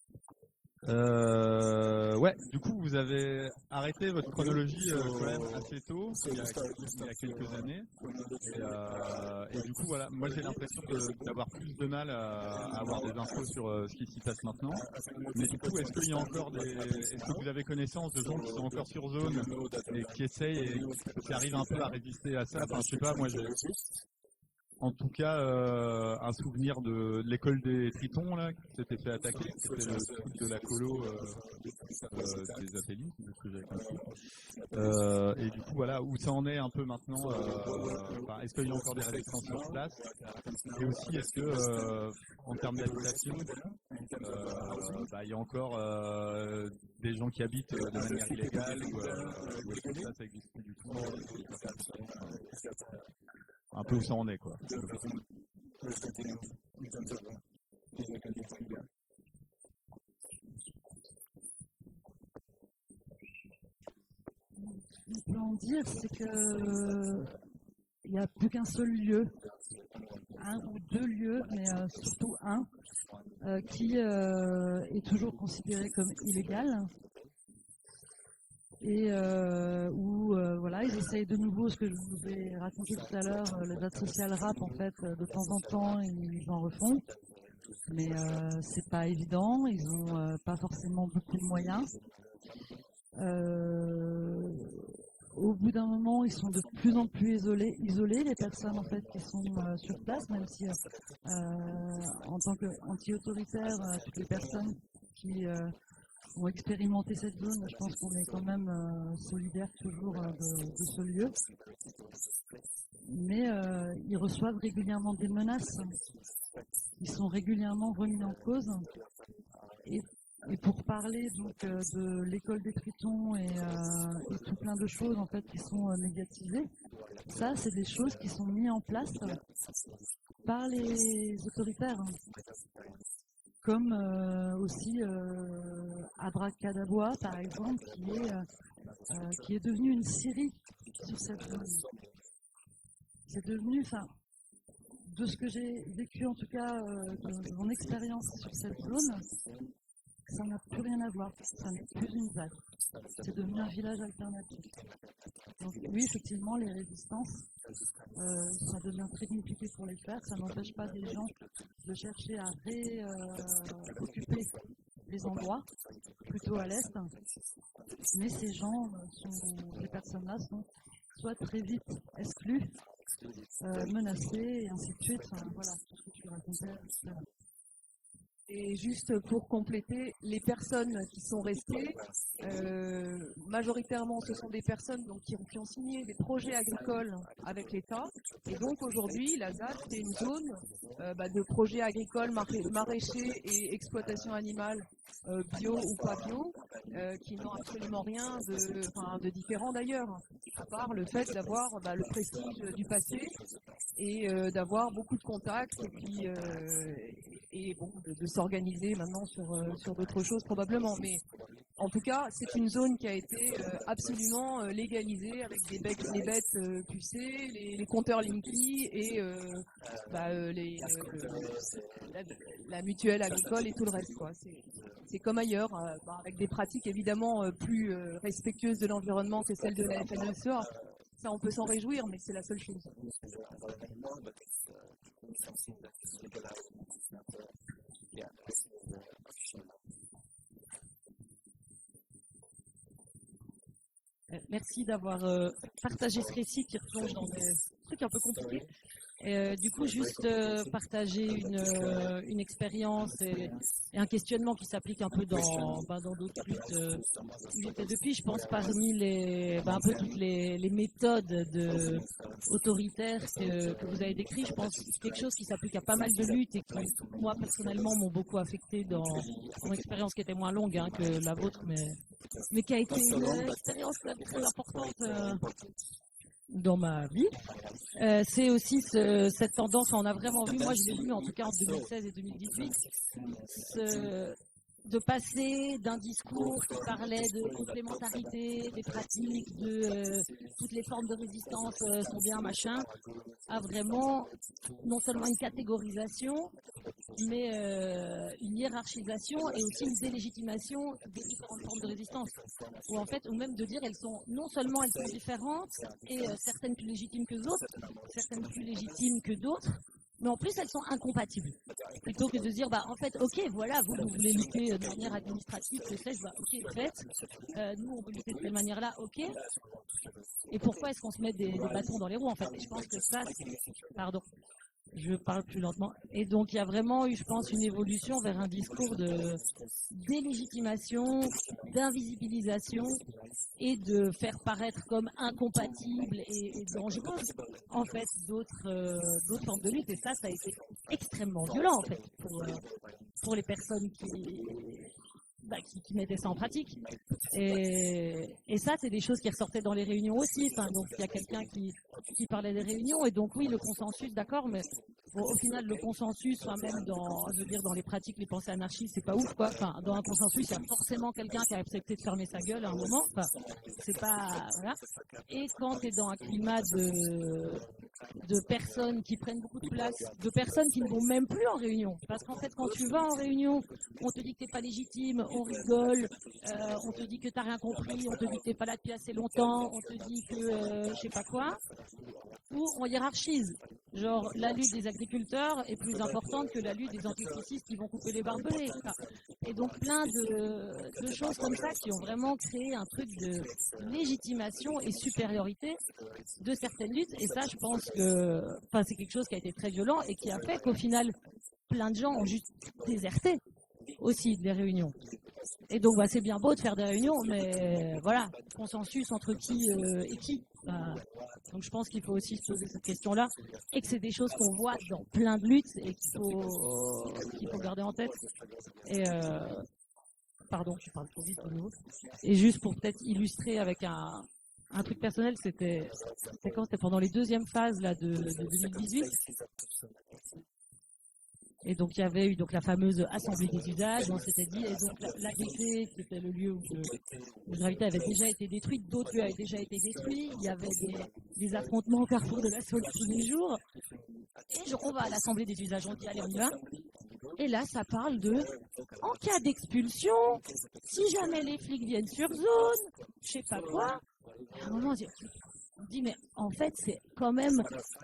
Ouais, du coup, vous avez arrêté votre chronologie quand même assez tôt, il y a quelques années. Et du coup, voilà, moi j'ai l'impression d'avoir plus de mal à avoir des infos sur ce qui s'y passe maintenant. Mais du coup, est-ce qu'il y a encore est-ce que vous avez connaissance de gens qui sont encore sur zone et qui essayent et qui arrivent un peu à résister à ça? Enfin, je sais pas, moi j'ai en tout cas un souvenir de l'école des Tritons là, qui s'était fait attaquer, c'était le truc de la colo des ateliers, c'est ce que j'avais compris. Et du coup voilà, où ça en est un peu maintenant, est-ce qu'il y a encore des résistances sur place? Et aussi est-ce que en termes d'habitation, il y a encore des gens qui habitent de manière illégale ou est-ce que ça existe plus du tout? Un peu où ça en est, quoi. On peut en dire, c'est que il n'y a plus qu'un seul lieu, un ou deux lieux, mais surtout un, qui est toujours considéré comme illégal. Et où voilà, ils essayent de nouveau ce que je vous ai raconté tout à l'heure, le date social rap en fait, de temps en temps ils en refont, mais c'est pas évident, ils ont pas forcément beaucoup de moyens. Au bout d'un moment, ils sont de plus en plus isolés les personnes en fait qui sont sur place, même si en tant qu'anti-autoritaire, toutes les personnes qui ont expérimenté cette zone, je pense qu'on est quand même solidaires toujours de ce lieu. Mais ils reçoivent régulièrement des menaces. Ils sont régulièrement remis en cause. Et pour parler donc de l'école des Tritons et tout plein de choses en fait qui sont médiatisées, ça c'est des choses qui sont mises en place par les autoritaires. Comme aussi Abracadabra, par exemple, qui est devenu une série sur cette zone. C'est devenu, de ce que j'ai vécu en tout cas, de mon expérience sur cette zone, ça n'a plus rien à voir. Ça n'est plus une ZAD. C'est devenu un village alternatif. Donc oui, effectivement, les résistances, ça devient très compliqué pour les faire. Ça n'empêche pas des gens de chercher à réoccuper les endroits, plutôt à l'est. Mais ces gens, ces personnes-là sont soit très vite exclus, menacés, et ainsi de suite. Enfin, voilà, tout ce que tu racontais. Et juste pour compléter, les personnes qui sont restées, majoritairement ce sont des personnes donc, qui ont signé des projets agricoles avec l'État. Et donc aujourd'hui, la ZAD, c'est une zone de projets agricoles, maraîchers et exploitation animale bio ou pas bio, qui n'ont absolument rien de différent d'ailleurs, à part le fait d'avoir le prestige du passé et d'avoir beaucoup de contacts et bon, de s'organiser maintenant sur d'autres choses probablement. Mais En tout cas, c'est une zone qui a été absolument légalisée avec les bêtes pucées, les compteurs Linky et la mutuelle agricole et tout le reste, quoi. C'est comme ailleurs, avec des pratiques évidemment plus respectueuses de l'environnement que celles de la FNSEA. Ça, on peut s'en réjouir, mais c'est la seule chose. Merci d'avoir partagé ce récit qui replonge dans des trucs un peu compliqués. Du coup, juste partager une expérience et un questionnement qui s'applique un peu dans d'autres luttes où j'étais depuis. Je pense parmi un peu toutes les méthodes autoritaires que vous avez décrites, je pense que c'est quelque chose qui s'applique à pas mal de luttes et qui, moi, personnellement, m'ont beaucoup affecté dans mon expérience qui était moins longue que la vôtre, mais qui a été une expérience très importante dans ma vie. C'est aussi cette tendance, on a vraiment vu, moi je l'ai vu en tout cas en 2016 et 2018, de passer d'un discours qui parlait de complémentarité, des pratiques, de toutes les formes de résistance sont bien, machin, à vraiment non seulement une catégorisation, mais une hiérarchisation et aussi une délégitimation des différentes formes de résistance. Ou même de dire non seulement elles sont différentes et certaines plus légitimes que d'autres, certaines plus légitimes que d'autres, mais en plus elles sont incompatibles. Plutôt que de dire en fait ok voilà vous voulez lutter de manière administrative, ok faites, nous on veut lutter de telle manière là, ok. Et pourquoi est-ce qu'on se met des bâtons dans les roues en fait? Et je pense que ça, pardon, je parle plus lentement. Et donc il y a vraiment eu, je pense, une évolution vers un discours de délégitimation, d'invisibilisation et de faire paraître comme incompatible et dangereux en fait d'autres formes de lutte. Et ça a été extrêmement violent en fait pour les personnes qui mettaient ça en pratique. Et ça, c'est des choses qui ressortaient dans les réunions aussi. Donc, il y a quelqu'un qui parlait des réunions. Et donc, oui, le consensus, d'accord, mais au final, le consensus, même dans les pratiques, les pensées anarchistes, c'est pas ouf, quoi. Dans un consensus, il y a forcément quelqu'un qui a accepté de fermer sa gueule à un moment. C'est pas, voilà. Et quand tu es dans un climat de personnes qui prennent beaucoup de place, de personnes qui ne vont même plus en réunion. Parce qu'en fait, quand tu vas en réunion, on te dit que t'es pas légitime, on rigole, on te dit que t'as rien compris, on te dit que t'es pas là depuis assez longtemps, on te dit que je sais pas quoi, ou on hiérarchise. Genre, la lutte des agriculteurs est plus importante que la lutte des antispécistes qui vont couper les barbelés. Et donc, plein de choses comme ça qui ont vraiment créé un truc de légitimation et supériorité de certaines luttes. Et ça, je pense que c'est quelque chose qui a été très violent et qui a fait qu'au final, plein de gens ont juste déserté aussi des réunions. Et donc, c'est bien beau de faire des réunions, mais voilà, consensus entre qui et qui. Donc, je pense qu'il faut aussi se poser cette question-là et que c'est des choses qu'on voit dans plein de luttes et qu'il faut garder en tête. Et pardon, je parle trop vite de nouveau. Et juste pour peut-être illustrer avec un truc personnel, c'était quand? C'était pendant les deuxièmes phases là, de 2018. Et donc il y avait eu la fameuse assemblée des usages, on s'était dit, et donc l'AGT, qui était le lieu où le gravité avait déjà été détruite, d'autres lieux avaient déjà été détruits, il y avait des affrontements au carrefour de la Saule tous les jours. Et on va à l'assemblée des usages, on dit allez on y va. Et là ça parle en cas d'expulsion, si jamais les flics viennent sur zone, je sais pas quoi. Et à un moment on dit mais en fait c'est quand même...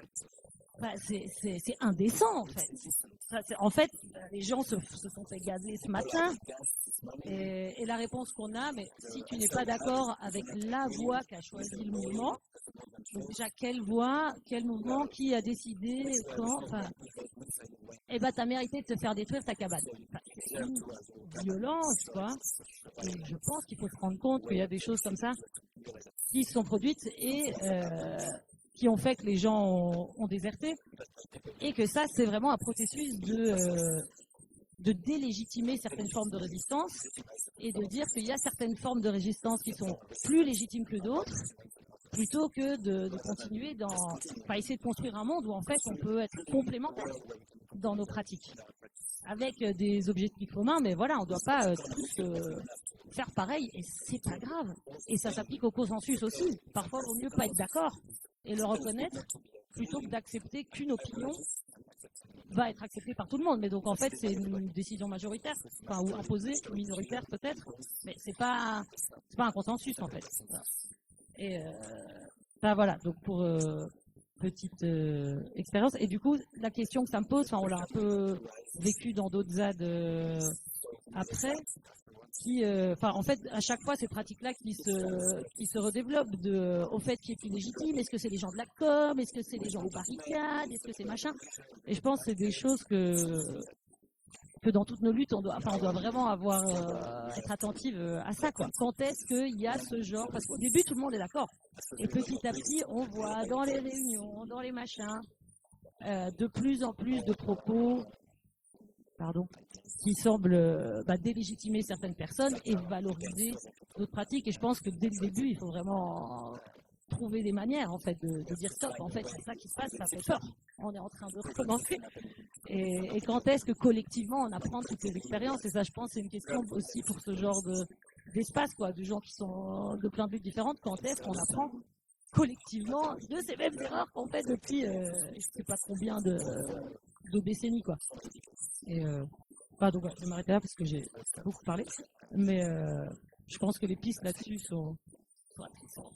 c'est indécent en fait. En fait, les gens se sont fait gazer ce matin et la réponse qu'on a, mais si tu n'es pas d'accord avec la voie qu'a choisi le mouvement, donc déjà quelle voie, quel mouvement, qui a décidé, quand, t'as mérité de te faire détruire ta cabane. C'est une violence, quoi. Et je pense qu'il faut se rendre compte qu'il y a des choses comme ça qui se sont produites et qui ont fait que les gens ont déserté, et que ça, c'est vraiment un processus de délégitimer certaines formes de résistance, et de dire qu'il y a certaines formes de résistance qui sont plus légitimes que d'autres, plutôt que de continuer essayer de construire un monde où en fait on peut être complémentaire dans nos pratiques, avec des objectifs communs, mais voilà, on ne doit pas tous faire pareil et c'est pas grave. Et ça s'applique au consensus aussi. Parfois, il vaut mieux pas être d'accord et le reconnaître plutôt que d'accepter qu'une opinion va être acceptée par tout le monde. Mais donc en fait, c'est une décision majoritaire, enfin ou imposée, minoritaire peut-être, mais c'est pas un consensus en fait. Et ben voilà. Donc pour petite expérience. Et du coup, la question que ça me pose, enfin on l'a un peu vécu dans d'autres ZAD après. En fait, à chaque fois, ces pratiques-là qui se redéveloppent au fait qui est plus légitime. Est-ce que c'est les gens de la com? Est-ce que c'est les gens aux barricades? Est-ce que c'est machin? Et je pense que c'est des choses que dans toutes nos luttes, on doit vraiment être attentive à ça, quoi. Quand est-ce qu'il y a ce genre? Parce qu'au début, tout le monde est d'accord. Et petit à petit, on voit dans les réunions, dans les machins, de plus en plus de propos, qui semblent délégitimer certaines personnes et valoriser d'autres pratiques. Et je pense que dès le début, il faut vraiment trouver des manières en fait de dire stop. En fait, c'est ça qui se passe, ça fait peur. On est en train de recommencer. Et quand est-ce que collectivement on apprend toutes les expériences? Et ça, je pense, c'est une question aussi pour ce genre d'espace, quoi, de gens qui sont de plein de luttes différentes. Quand est-ce qu'on apprend collectivement de ces mêmes erreurs qu'on fait depuis je sais pas combien de décennies, quoi. Et donc je vais m'arrêter là parce que j'ai beaucoup parlé, mais je pense que les pistes là-dessus sont intéressantes.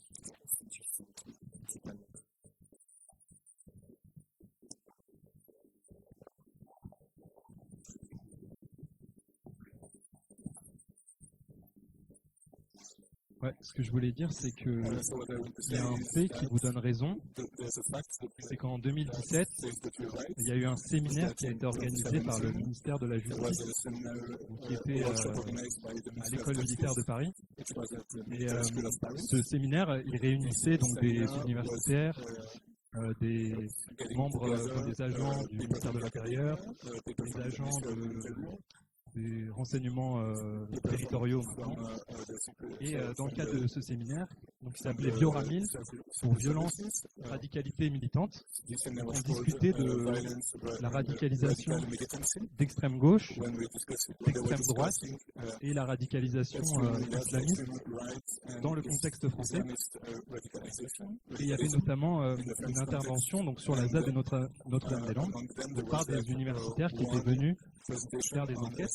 Ouais, ce que je voulais dire, c'est que il y a un fait qui vous donne raison, c'est qu'en 2017, il y a eu un séminaire qui a été organisé par le ministère de la Justice, qui était à l'école militaire de Paris. Et ce séminaire, il réunissait donc des universitaires, des membres, des agents du ministère de l'Intérieur, des agents des renseignements territoriaux maintenant. Et dans le cadre de ce séminaire, donc, qui s'appelait Vioramil, pour violence, radicalité militante, on discutait de la radicalisation d'extrême gauche, d'extrême droite et la radicalisation islamiste dans le contexte français. Et il y avait notamment une intervention donc, sur la ZAD de Notre-Dame-des-Landes de part des universitaires qui étaient venus faire des enquêtes.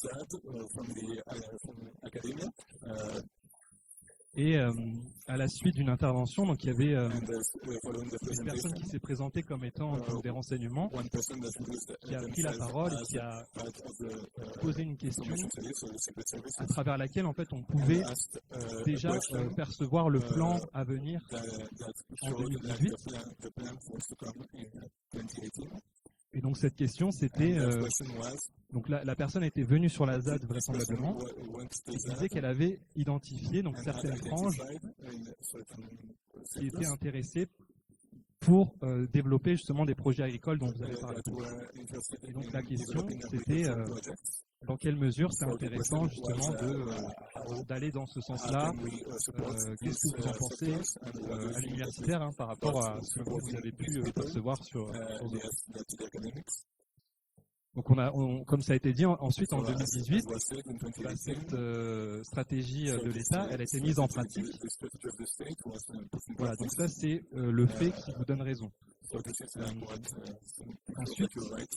Et à la suite d'une intervention, donc il y avait une personne qui s'est présentée comme étant des renseignements, qui a pris la parole et qui a posé une question à travers laquelle en fait on pouvait déjà percevoir le plan à venir en 2018. Et donc cette question, c'était donc la personne était venue sur la ZAD vraisemblablement et disait qu'elle avait identifié donc certaines franges qui étaient intéressées pour développer justement des projets agricoles dont vous avez parlé. Et donc la question, c'était dans quelle mesure c'est intéressant justement d'aller dans ce sens-là. Qu'est-ce que vous en pensez à l'universitaire par rapport à ce que vous avez pu percevoir sur donc comme ça a été dit, ensuite en 2018, cette stratégie de l'État, elle a été mise en pratique. Voilà, donc ça c'est le fait qui vous donne raison. Ensuite,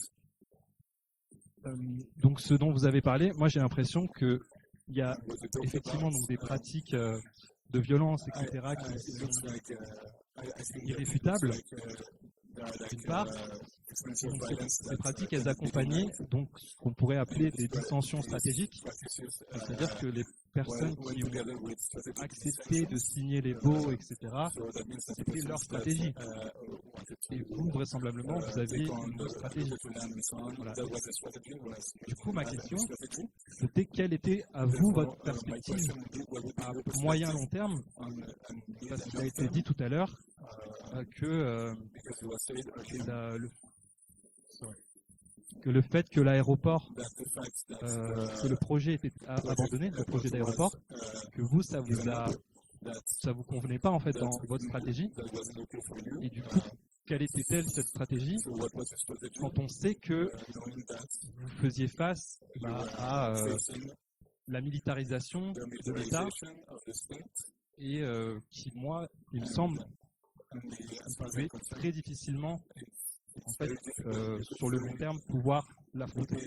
donc ce dont vous avez parlé, moi j'ai l'impression qu'il y a effectivement donc, des pratiques de violence, etc., qui sont irréfutables, d'une part. Donc, ces pratiques, elles accompagnaient donc ce qu'on pourrait appeler des dissensions stratégiques, c'est-à-dire que les personnes qui ont accepté de signer les baux, etc., c'était leur stratégie. Et vous, vraisemblablement, vous aviez une autre stratégie. Voilà. Du coup, ma question, c'était quelle était à vous votre perspective à moyen long terme, parce qu'il a été dit tout à l'heure que le fait que l'aéroport, que le projet était abandonné, le projet d'aéroport, que vous, ça vous convenait pas en fait dans votre stratégie. Et du coup, quelle était-elle cette stratégie quand on sait que vous faisiez face à la militarisation de l'État et qui, moi, il me semble, pouvait très difficilement, en fait, sur le long terme, pouvoir l'affronter.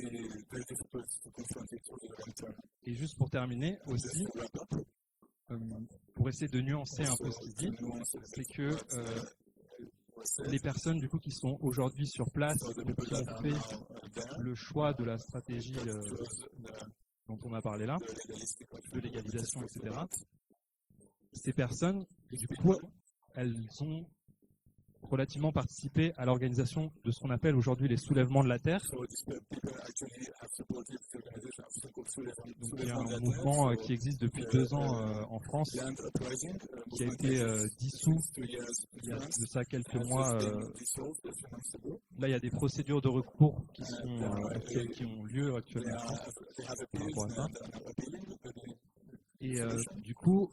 Et juste pour terminer aussi, pour essayer de nuancer un peu ce qu'il dit, c'est que les personnes du coup qui sont aujourd'hui sur place, qui ont fait le choix de la stratégie dont on a parlé là, de légalisation, etc. Ces personnes, du coup, elles ont relativement participé à l'organisation de ce qu'on appelle aujourd'hui les soulèvements de la terre. Donc, il y a un mouvement qui existe depuis 2 ans en France, qui a été dissous il y a de ça quelques mois. Là, il y a des procédures de recours qui ont lieu actuellement par rapport à ça. Et du coup,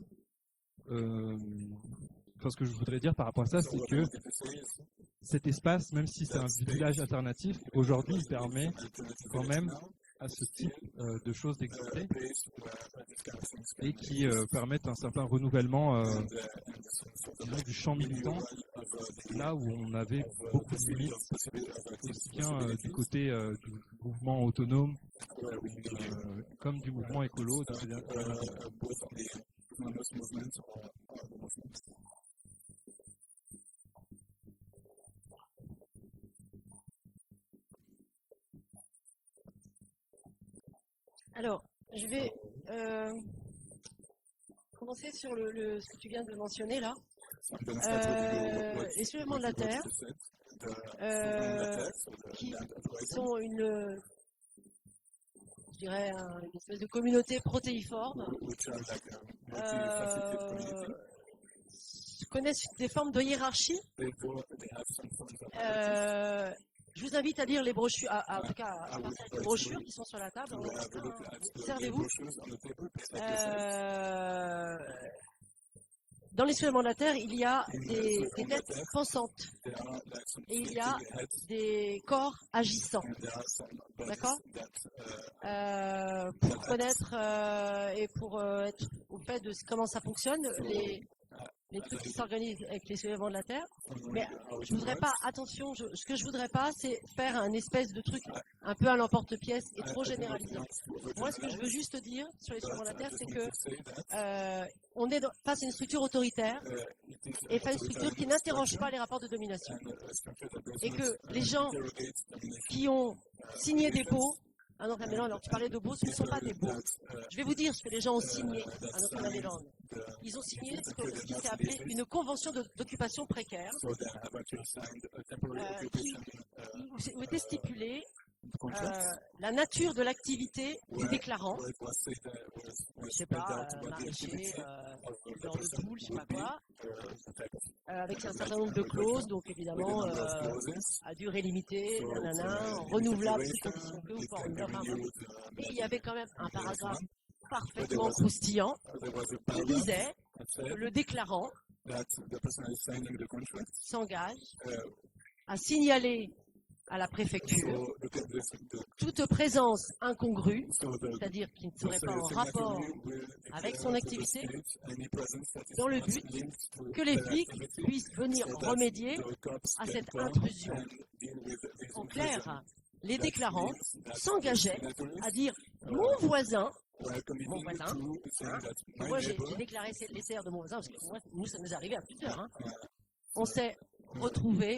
ce que je voudrais dire par rapport à ça, c'est que cet espace, même si c'est un village alternatif, aujourd'hui, il permet quand même à ce type de choses d'exister et qui permettent un certain renouvellement du champ militant, là où on avait beaucoup de limites, aussi bien du côté du mouvement autonome comme du mouvement écolo. Alors, je vais commencer sur ce que tu viens de mentionner là. Les soulèvements de la terre, qui sont une espèce de communauté protéiforme, connaissent des formes de hiérarchie. Je vous invite à lire les brochures, en tout cas à partir des brochures qui sont sur la table. Servez-vous. Dans les soulèvements de la terre, il y a des têtes pensantes et il y a des corps agissants. D'accord ? Pour connaître et pour être au fait de comment ça fonctionne, les trucs qui s'organisent avec les soulèvements de la terre. Mais je voudrais pas, attention, ce que je voudrais pas, c'est faire un espèce de truc un peu à l'emporte-pièce et trop généralisant. Moi, ce que je veux juste dire sur les soulèvements de la terre, c'est que on est face à une structure autoritaire et face à une structure qui n'interroge pas les rapports de domination. Et que les gens qui ont signé des baux, alors tu parlais de baux, ce ne sont pas des baux. Je vais vous dire ce que les gens ont signé à Notre-Dame-des-Landes. Ils ont signé ce qui s'est appelé une convention d'occupation précaire, où était stipulée la nature de l'activité du déclarant, je sais pas, maraîcher, éleveur de poules, je sais pas quoi, avec un certain nombre de clauses, donc évidemment à durée limitée, renouvelable sous condition que ou pas renouvelable. Et il y avait quand même un paragraphe parfaitement croustillant qui disait que le déclarant s'engage à signaler à la préfecture toute présence incongrue, c'est-à-dire qui ne serait pas en rapport avec son activité, dans le but que les flics puissent venir remédier à cette intrusion. En clair, les déclarants s'engageaient à dire « mon voisin », moi j'ai déclaré les terres de mon voisin, parce que nous ça nous est arrivé à plusieurs, hein. On s'est retrouvés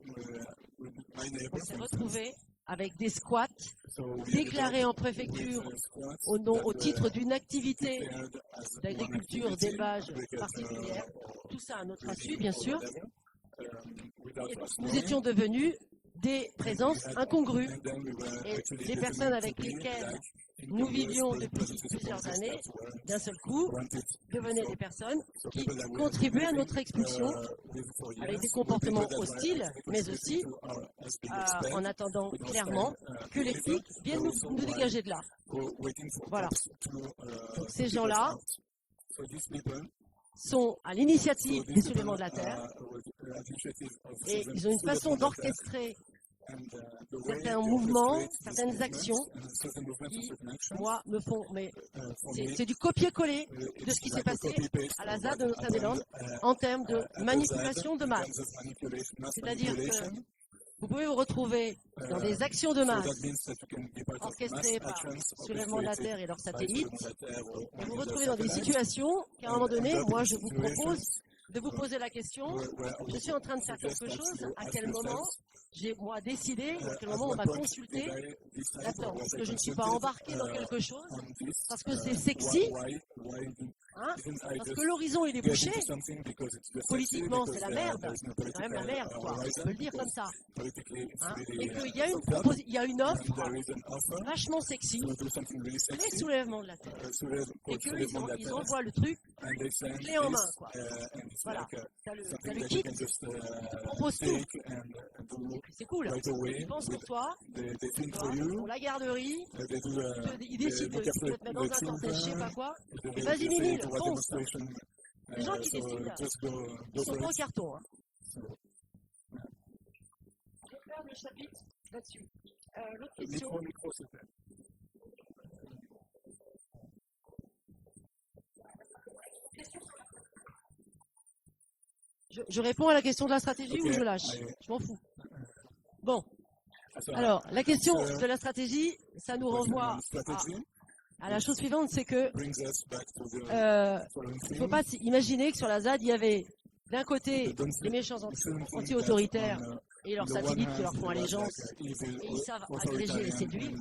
avec des squats déclarés en préfecture au titre d'une activité d'agriculture, d'élevage particulière, tout ça à notre insu bien sûr, et nous étions devenus des présences incongrues. Et les personnes avec lesquelles nous vivions depuis plusieurs années, d'un seul coup, devenaient des personnes qui contribuaient à notre expulsion avec des comportements hostiles, mais aussi en attendant clairement que les flics viennent nous dégager de là. Voilà. Donc ces gens-là sont à l'initiative des soulèvements de la terre et ils ont une façon d'orchestrer certains mouvements, certaines actions qui, moi, me font, mais c'est du copier-coller de ce qui s'est passé à la ZAD de Notre-Dame-des-Landes en termes de manipulation de masse. C'est-à-dire que vous pouvez vous retrouver dans des actions de masse orchestrées par Soulèvement de la Terre et leurs satellites, et vous vous retrouvez dans des situations qu'à un moment donné, moi, je vous propose de vous poser la question, je suis en train de faire quelque chose, à quel moment j'ai, moi, décidé, à quel moment on m'a consulté, attends, parce que je ne suis pas embarqué dans quelque chose, parce que c'est sexy, hein, parce que l'horizon il est bouché, politiquement c'est la merde, c'est quand même la merde, quoi, on peut le dire comme ça, hein, et qu'il y a une offre vachement sexy, les soulèvements de la Terre, et qu'ils envoient le truc clé en main, quoi. Voilà, t'as le kit, propose tout, et puis c'est cool, ils pensent pour toi, pour la garderie, ils décident de te mettre dans un cortège, je sais pas quoi, et vas-y Mimi, fonce. Les gens qui décident, ils sont pas au carton. Hein. Je vais faire le chapitre là-dessus. L'autre question. Je réponds à la question de la stratégie ou je lâche? Je m'en fous. Bon. Alors, la question de la stratégie, ça nous renvoie à la chose suivante, c'est que il ne faut pas imaginer que sur la ZAD, il y avait d'un côté les méchants anti-autoritaires et leurs satellites qui leur font allégeance et ils savent agréger et séduire.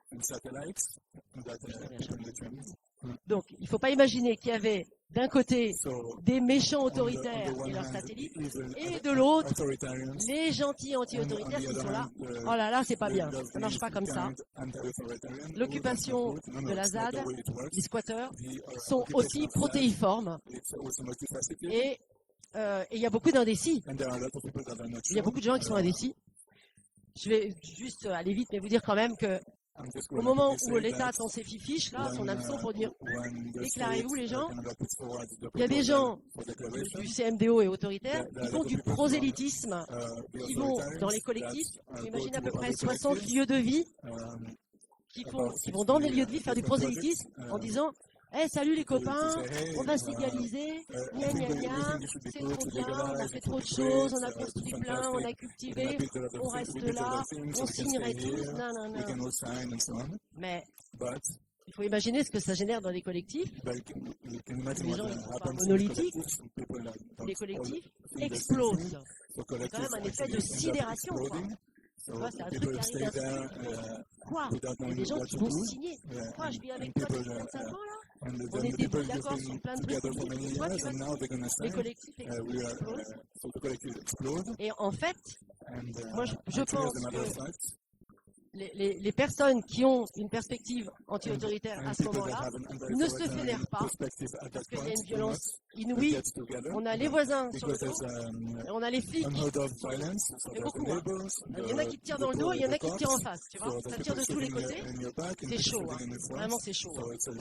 Donc, il ne faut pas imaginer qu'il y avait d'un côté des méchants autoritaires et leurs satellites, et de l'autre, les gentils anti-autoritaires qui sont là. Oh là là, c'est pas bien, ça marche pas comme ça. L'occupation de la ZAD, les squatteurs, sont aussi protéiformes. Et il y a beaucoup d'indécis. Il y a beaucoup de gens qui sont indécis. Je vais juste aller vite, mais vous dire quand même que au moment où l'État tend ses fiches, là, son hameçon pour dire déclarez-vous les gens, il y a des gens du CMDO et autoritaires qui font du prosélytisme, qui vont dans les collectifs, vous imaginez à peu près 60 lieux de vie, qui vont dans les lieux de vie faire du prosélytisme en disant hey, salut les copains, on va se légaliser, gna gna gna, c'est trop bien, on a fait trop de choses, on a construit plein, on a cultivé, on reste là, on signerait tous, non, non, non. Mais il faut imaginer ce que ça génère dans les collectifs. Les gens ne sont pas monolithiques, les collectifs explosent. C'est quand même un effet de sidération, quoi. C'est un truc qui arrive d'un coup. Quoi? Il y a des gens qui vont signer. Quoi, je vis avec toi depuis 25 ans, là? On était tous d'accord sur plein de trucs. Toi, tu vas les collectifs explosent. Et en fait, moi, je pense que les personnes qui ont une perspective anti-autoritaire à ce moment-là ne se fédèrent pas parce qu'il y a une violence inouïe. On a les voisins sur le dos, on a les flics. Il y a beaucoup. Il y en a qui te tirent dans le dos, il y en a qui te tirent en face. Tu vois, ça tire de tous les côtés. C'est chaud, hein. Vraiment c'est chaud.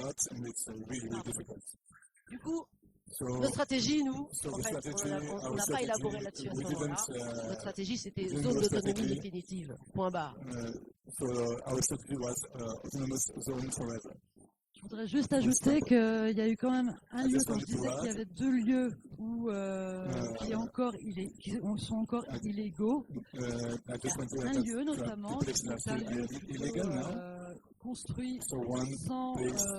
Du coup, notre stratégie, nous, en fait, on n'a pas élaboré là-dessus à ce moment-là. Notre stratégie, c'était zone d'autonomie définitive. Point barre. Je voudrais juste ajouter qu'il y a eu quand même un lieu, quand je disais qu'il y avait 2 lieux où, qui sont encore illégaux. Un lieu notamment, c'est un lieu construit sans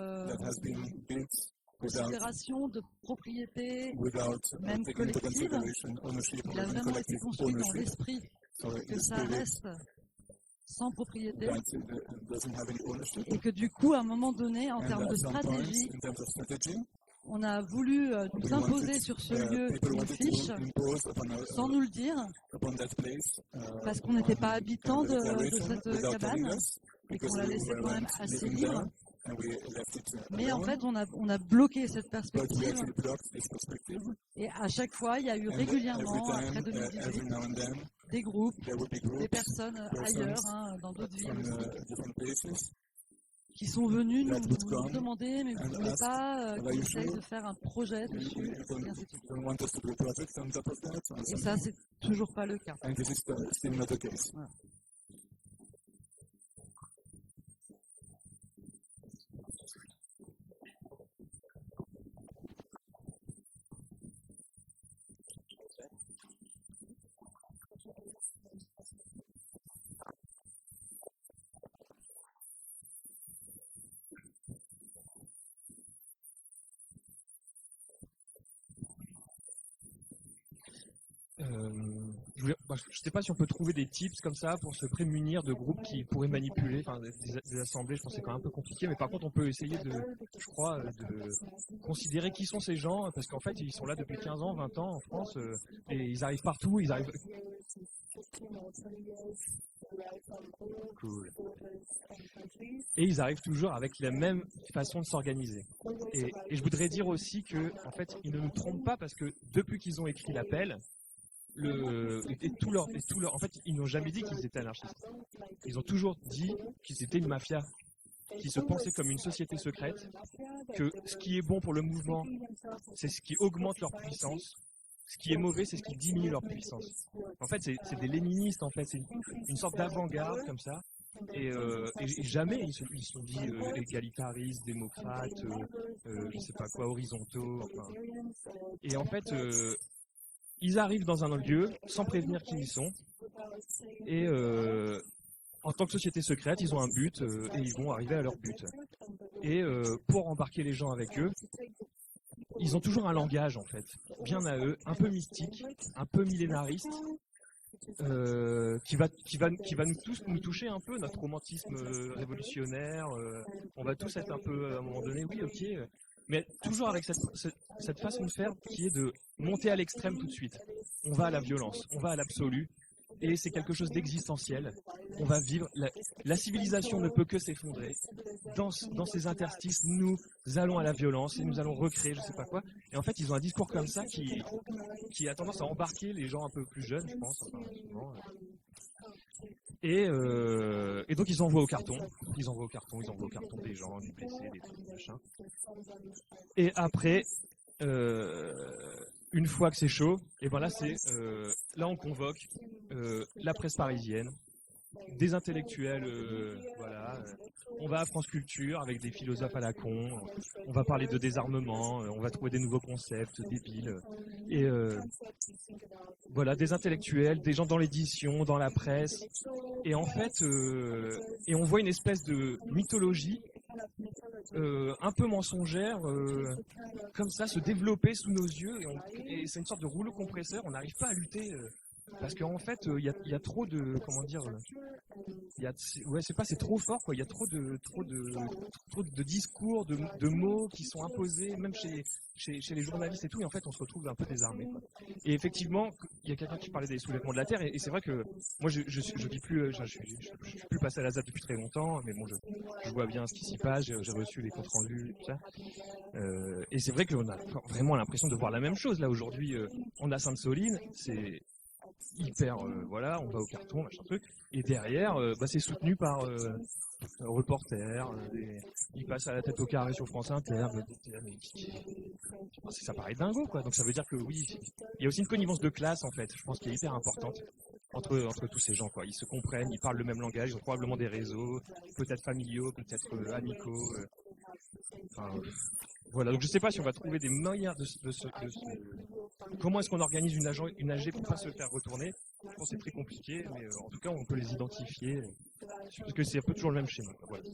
considération de propriété, même collective. Il a vraiment été construit dans l'esprit que ça reste sans propriété et que du coup, à un moment donné, en termes de stratégie, on a voulu nous imposer sur ce lieu une fiche sans nous le dire parce qu'on n'était pas habitants de cette cabane et qu'on la laissait quand même assez libre. Mais en fait, on a bloqué cette perspective et à chaque fois, il y a eu régulièrement, après 2018, des groupes, des personnes ailleurs, hein, dans d'autres villes aussi, qui sont venus nous demander mais vous ne voulez pas qu'on essaye de faire un projet dessus et ainsi de suite. Et ça, c'est toujours pas le cas. Voilà. je ne sais pas si on peut trouver des tips comme ça pour se prémunir de groupes qui pourraient manipuler, enfin des assemblées, je pense que c'est quand même un peu compliqué, mais par contre on peut essayer je crois, de considérer qui sont ces gens, parce qu'en fait ils sont là depuis 15 ans, 20 ans en France, et ils arrivent partout, Cool. Et ils arrivent toujours avec la même façon de s'organiser. Et je voudrais dire aussi que, en fait, ils ne nous trompent pas parce que depuis qu'ils ont écrit l'appel, en fait, ils n'ont jamais dit qu'ils étaient anarchistes. Ils ont toujours dit qu'ils étaient une mafia, qui se pensaient comme une société secrète, que ce qui est bon pour le mouvement, c'est ce qui augmente leur puissance. Ce qui est mauvais, c'est ce qui diminue leur puissance. En fait, c'est des léninistes, en fait, c'est une sorte d'avant-garde comme ça. Et jamais ils se sont dit égalitaristes, démocrates, je sais pas quoi, horizontaux. Enfin. Et en fait, ils arrivent dans un lieu sans prévenir qui ils sont. Et en tant que société secrète, ils ont un but et ils vont arriver à leur but. Et pour embarquer les gens avec eux, ils ont toujours un langage, en fait, bien à eux, un peu mystique, un peu millénariste, qui va nous toucher un peu, notre romantisme révolutionnaire. On va tous être un peu, à un moment donné, oui, ok, mais toujours avec cette façon de faire qui est de monter à l'extrême tout de suite. On va à la violence, on va à l'absolu, et c'est quelque chose d'existentiel. On va vivre, la civilisation ne peut que s'effondrer. Dans ces interstices, nous allons à la violence et nous allons recréer je sais pas quoi. Et en fait, ils ont un discours comme ça qui a tendance à embarquer les gens un peu plus jeunes, je pense. Enfin, souvent. Et donc ils envoient au carton. Ils envoient au carton des gens, des blessés, des trucs, machin. Et après, une fois que c'est chaud, et ben là là on convoque la presse parisienne, des intellectuels, voilà. On va à France Culture avec des philosophes à la con. On va parler de désarmement. On va trouver des nouveaux concepts débiles. Et voilà, des intellectuels, des gens dans l'édition, dans la presse. Et en fait, et on voit une espèce de mythologie un peu mensongère, comme ça, se développer sous nos yeux. Et c'est une sorte de rouleau compresseur. On n'arrive pas à lutter. Parce qu'en fait, il y a trop de, comment dire, c'est trop fort quoi. Il y a trop de discours, de mots qui sont imposés, même chez les journalistes et tout. Et en fait, on se retrouve un peu désarmé. Quoi. Et effectivement, il y a quelqu'un qui parlait des soulèvements de la terre. Et c'est vrai que moi, je vis plus, je suis plus passé à la ZAD depuis très longtemps. Mais bon, je vois bien ce qui s'y passe. J'ai reçu les comptes rendus, tout ça. Et c'est vrai qu'on a vraiment l'impression de voir la même chose là aujourd'hui. On a Sainte-Soline, c'est hyper, voilà, on va au carton, machin truc, et derrière, c'est soutenu par reporters, ils passent à la tête au carré sur France Inter, ça paraît dingo, quoi. Donc ça veut dire que oui, il y a aussi une connivence de classe, en fait, je pense, qui est hyper importante entre tous ces gens, quoi. Ils se comprennent, ils parlent le même langage, ils ont probablement des réseaux, peut-être familiaux, peut-être amicaux. Enfin, voilà, donc je sais pas si on va trouver des moyens comment est-ce qu'on organise une AG pour pas se faire retourner. Je pense que c'est très compliqué, mais en tout cas on peut les identifier, parce que c'est un peu toujours le même schéma. Voilà.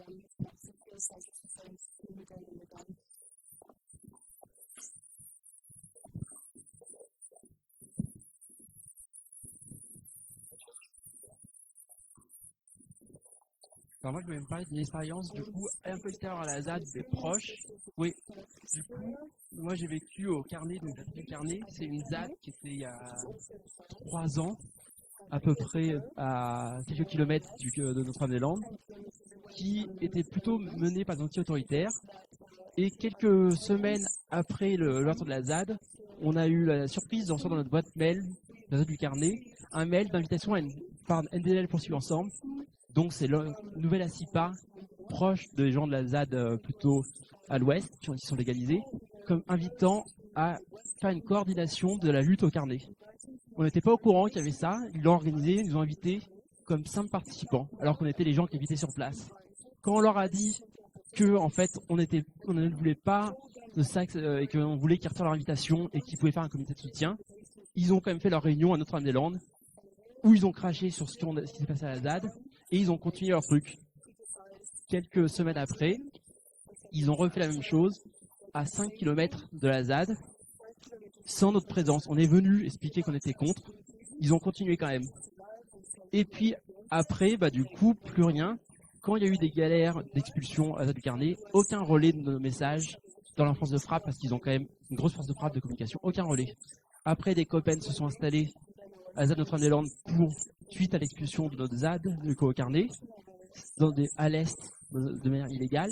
Alors moi, je voulais me parler d'une expérience, du coup, un peu extérieure à la ZAD, mais proche. Oui, du coup, moi j'ai vécu au Carnet, donc le Carnet, c'est une ZAD qui était il y a 3 ans, à peu près à quelques kilomètres de Notre-Dame-des-Landes, qui était plutôt menée par des anti-autoritaires. Et quelques semaines après l'ouverture de la ZAD, on a eu la surprise d'en sortir dans notre boîte mail, la ZAD du Carnet, un mail d'invitation par NDL Poursuivre Ensemble. Donc c'est le nouvel ACIPA, proche des gens de la ZAD plutôt à l'ouest, qui sont légalisés, comme invitant à faire une coordination de la lutte au Carnet. On n'était pas au courant qu'il y avait ça, ils l'ont organisé, ils nous ont invités comme simples participants, alors qu'on était les gens qui habitaient sur place. Quand on leur a dit que en fait on ne voulait pas de ça et qu'on voulait qu'ils retirent leur invitation et qu'ils pouvaient faire un comité de soutien, ils ont quand même fait leur réunion à Notre-Dame-des-Landes, où ils ont craché sur ce qui s'est passé à la ZAD, et ils ont continué leur truc. Quelques semaines après, ils ont refait la même chose à 5 km de la ZAD, sans notre présence. On est venu expliquer qu'on était contre, ils ont continué quand même. Et puis après, du coup, plus rien. Quand il y a eu des galères d'expulsion à ZAD du Carnet, aucun relais de nos messages dans leur force de frappe, parce qu'ils ont quand même une grosse force de frappe de communication, aucun relais. Après, des copains se sont installés à ZAD Notre-Dame-des-Landes suite à l'expulsion de notre ZAD, de Koh Carnet, à l'est de manière illégale.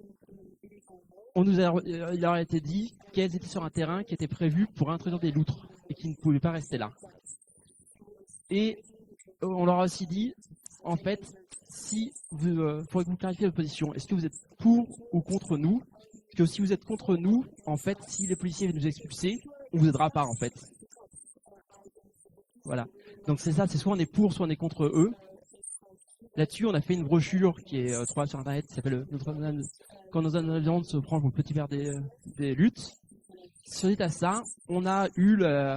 Il leur a été dit qu'elles étaient sur un terrain qui était prévu pour introduire des loutres et qui ne pouvaient pas rester là. Et on leur a aussi dit, en fait, si vous faudrait que vous clarifiez votre position. Est-ce que vous êtes pour ou contre nous? Parce que si vous êtes contre nous, en fait, si les policiers viennent nous expulser, on vous aidera pas, en fait. Voilà. Donc c'est ça, c'est soit on est pour, soit on est contre eux. Là-dessus, on a fait une brochure qui est trouvable sur Internet, qui s'appelle Quand nos alliances se prend pour le petit verre des luttes. Suite à ça, on a eu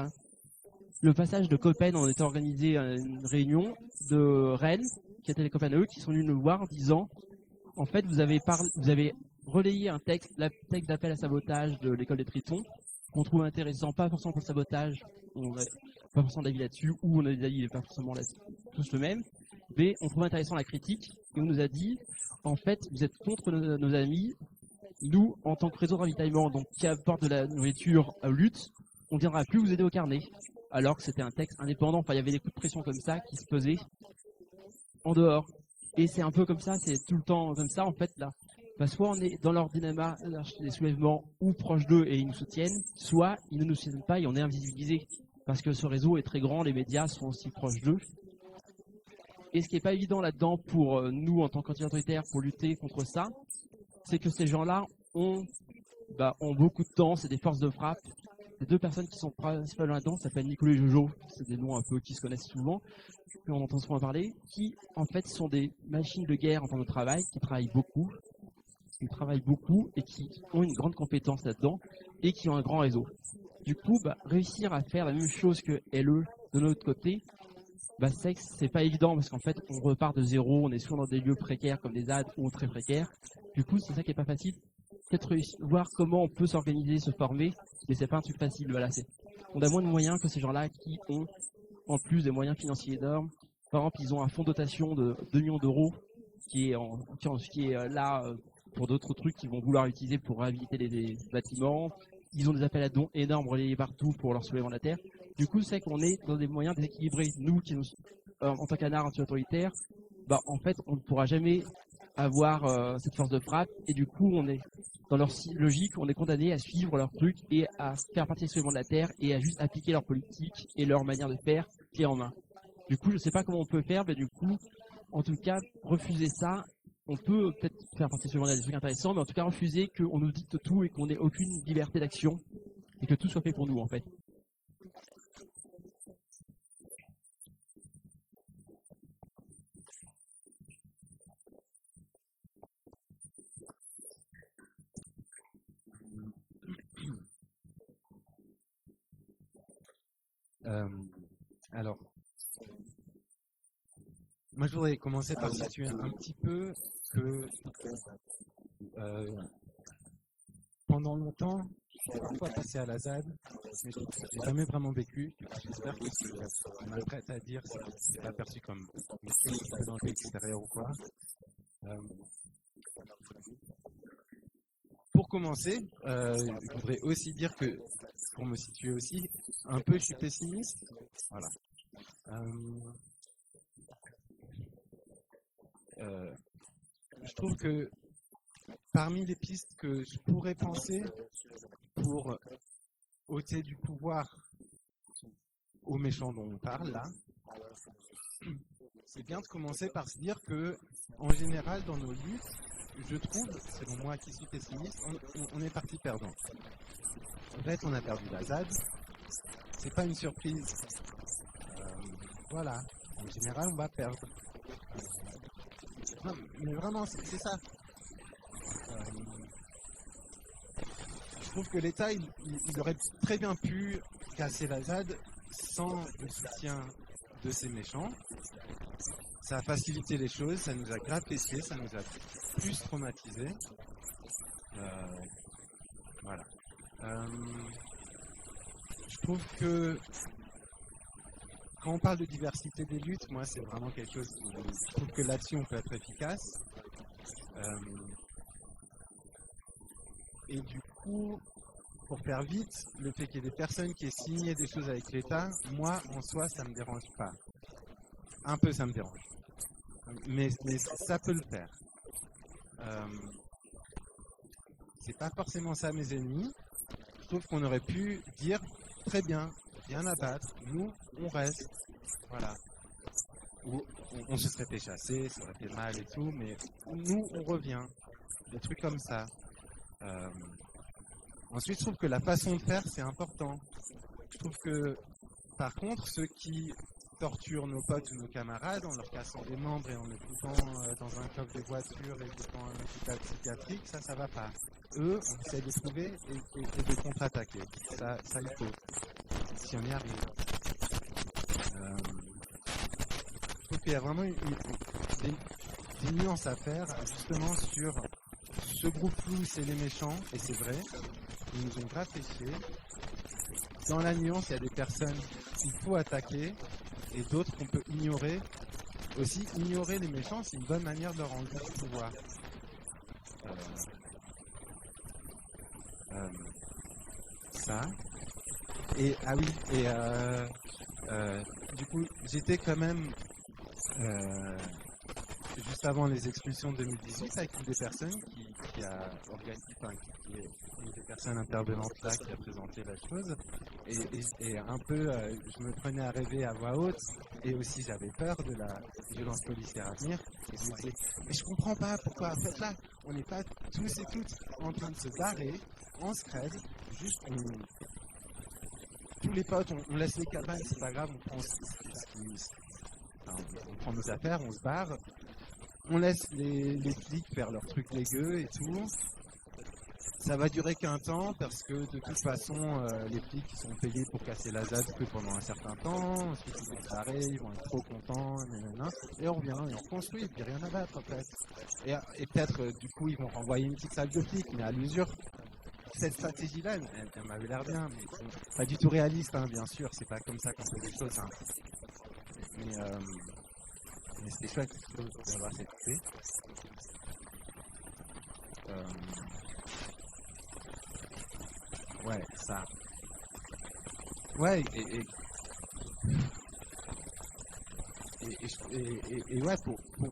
le passage de Copen. On était organisé une réunion de Rennes, qui étaient les copains eux, qui sont venus nous voir en disant, en fait, vous avez relayé un texte d'appel à sabotage de l'école des Tritons, qu'on trouve intéressant, pas forcément pour le sabotage, on n'a pas forcément d'avis là-dessus, ou on a des avis pas forcément tous le même, mais on trouve intéressant la critique, et on nous a dit, en fait, vous êtes contre nos amis, nous, en tant que réseau de ravitaillement, donc qui apporte de la nourriture à lutte, on ne viendra plus vous aider au carnet. Alors que c'était un texte indépendant, enfin il y avait des coups de pression comme ça qui se faisaient en dehors. Et c'est un peu comme ça, c'est tout le temps comme ça en fait là. Soit on est dans leur dynamique des soulèvements ou proche d'eux et ils nous soutiennent, soit ils ne nous soutiennent pas et on est invisibilisé. Parce que ce réseau est très grand, les médias sont aussi proches d'eux. Et ce qui n'est pas évident là-dedans pour nous en tant qu'anti-autoritaires pour lutter contre ça, c'est que ces gens-là ont beaucoup de temps, c'est des forces de frappe. Les deux personnes qui sont principalement là-dedans s'appellent Nicolas et Jojo, c'est des noms un peu qui se connaissent souvent, puis on entend souvent parler, qui en fait sont des machines de guerre en temps de travail, qui travaillent beaucoup et qui ont une grande compétence là-dedans et qui ont un grand réseau. Du coup, réussir à faire la même chose que LE de notre côté, c'est pas évident parce qu'en fait on repart de zéro, on est souvent dans des lieux précaires comme des ZAD ou très précaires. Du coup, c'est ça qui est pas facile. Peut-être voir comment on peut s'organiser, se former, mais c'est pas un truc facile. Voilà, on a moins de moyens que ces gens-là qui ont en plus des moyens financiers énormes. Par exemple, ils ont un fonds de dotation de 2 millions d'euros qui est là pour d'autres trucs qu'ils vont vouloir utiliser pour réhabiliter les bâtiments. Ils ont des appels à dons énormes relayés partout pour leur soulèvement de la terre. Du coup, c'est qu'on est dans des moyens déséquilibrés. Nous, en tant qu'anards anti-autoritaires, en fait, on ne pourra jamais avoir cette force de frappe et du coup on est dans leur logique, on est condamné à suivre leur truc et à faire partie du soulèvement de la terre et à juste appliquer leur politique et leur manière de faire clé en main. Du coup je sais pas comment on peut faire, mais du coup en tout cas refuser ça, on peut peut-être faire partie du soulèvement de la terre, des trucs intéressants, mais en tout cas refuser qu'on nous dicte tout et qu'on ait aucune liberté d'action et que tout soit fait pour nous en fait. Alors, moi je voudrais commencer par situer un petit peu que pendant longtemps, j'ai parfois passé à la ZAD, mais j'ai jamais vraiment vécu. J'espère que ce que je m'apprête à dire, c'est pas perçu comme dans l'extérieur ou quoi. Pour commencer, je voudrais aussi dire que, pour me situer aussi, un peu je suis pessimiste. Voilà. Je trouve que parmi les pistes que je pourrais penser pour ôter du pouvoir aux méchants dont on parle là, c'est bien de commencer par se dire que, en général, dans nos luttes, je trouve, selon moi qui suis pessimiste, on est parti perdant. En fait, on a perdu la ZAD, c'est pas une surprise. Voilà, en général, on va perdre. Non, mais vraiment, c'est ça. Je trouve que l'État, il aurait très bien pu casser la ZAD sans le soutien de ces méchants. Ça a facilité les choses, ça nous a grave blessés, ça nous a plus traumatisés. Voilà. Je trouve que quand on parle de diversité des luttes, moi, c'est vraiment quelque chose où je trouve que là-dessus, on peut être efficace. Et du coup, pour faire vite, le fait qu'il y ait des personnes qui aient signé des choses avec l'État, moi, en soi, ça me dérange pas. Un peu, ça me dérange. Mais ça peut le faire. C'est pas forcément ça mes ennemis. Je trouve qu'on aurait pu dire, très bien, rien à battre, nous, on reste. Voilà. Ou on se serait fait chasser, ça aurait fait mal et tout, mais nous, on revient. Des trucs comme ça. Ensuite, je trouve que la façon de faire, c'est important. Je trouve que, par contre, ceux qui torturent nos potes ou nos camarades en leur cassant des membres et en les foutant dans un coffre de voiture et foutant un hôpital psychiatrique, ça va pas. Eux, on essaie de trouver et de contre-attaquer. Ça, il faut. Si on y arrive. Je trouve qu'il y a vraiment des nuances à faire, justement, sur ce groupe flou, c'est les méchants, et c'est vrai. Ils nous ont grave fait chier. Dans la nuance, il y a des personnes qu'il faut attaquer et d'autres qu'on peut ignorer. Aussi, ignorer les méchants, c'est une bonne manière de leur enlever le pouvoir. Ça. Et, ah oui, et du coup, j'étais quand même juste avant les expulsions de 2018 avec une des personnes qui a organisé, enfin, qui est une des personnes intervenantes là qui a présenté la chose, et un peu je me prenais à rêver à voix haute, et aussi j'avais peur de la violence policière à venir, et je me disais, mais je comprends pas pourquoi, en fait là, on n'est pas tous et toutes en train de se barrer, en scred, juste tous les potes, on laisse les cabanes, c'est pas grave, on prend nos affaires, on se barre, on laisse les flics faire leurs trucs dégueux et tout. Ça va durer qu'un temps parce que de toute façon, les flics ils sont payés pour casser la ZAD que pendant un certain temps. Ensuite, ils vont s'arrêter, ils vont être trop contents, et on revient, et on reconstruit, et puis rien à battre en fait. Et peut-être, du coup, ils vont renvoyer une petite salle de flics, mais à l'usure. Cette stratégie-là, elle m'avait l'air bien, mais c'est pas du tout réaliste, hein, bien sûr. C'est pas comme ça qu'on fait les choses. Hein. Mais c'était chouette d'avoir cette idée. Ouais, ça. Ouais, et ouais,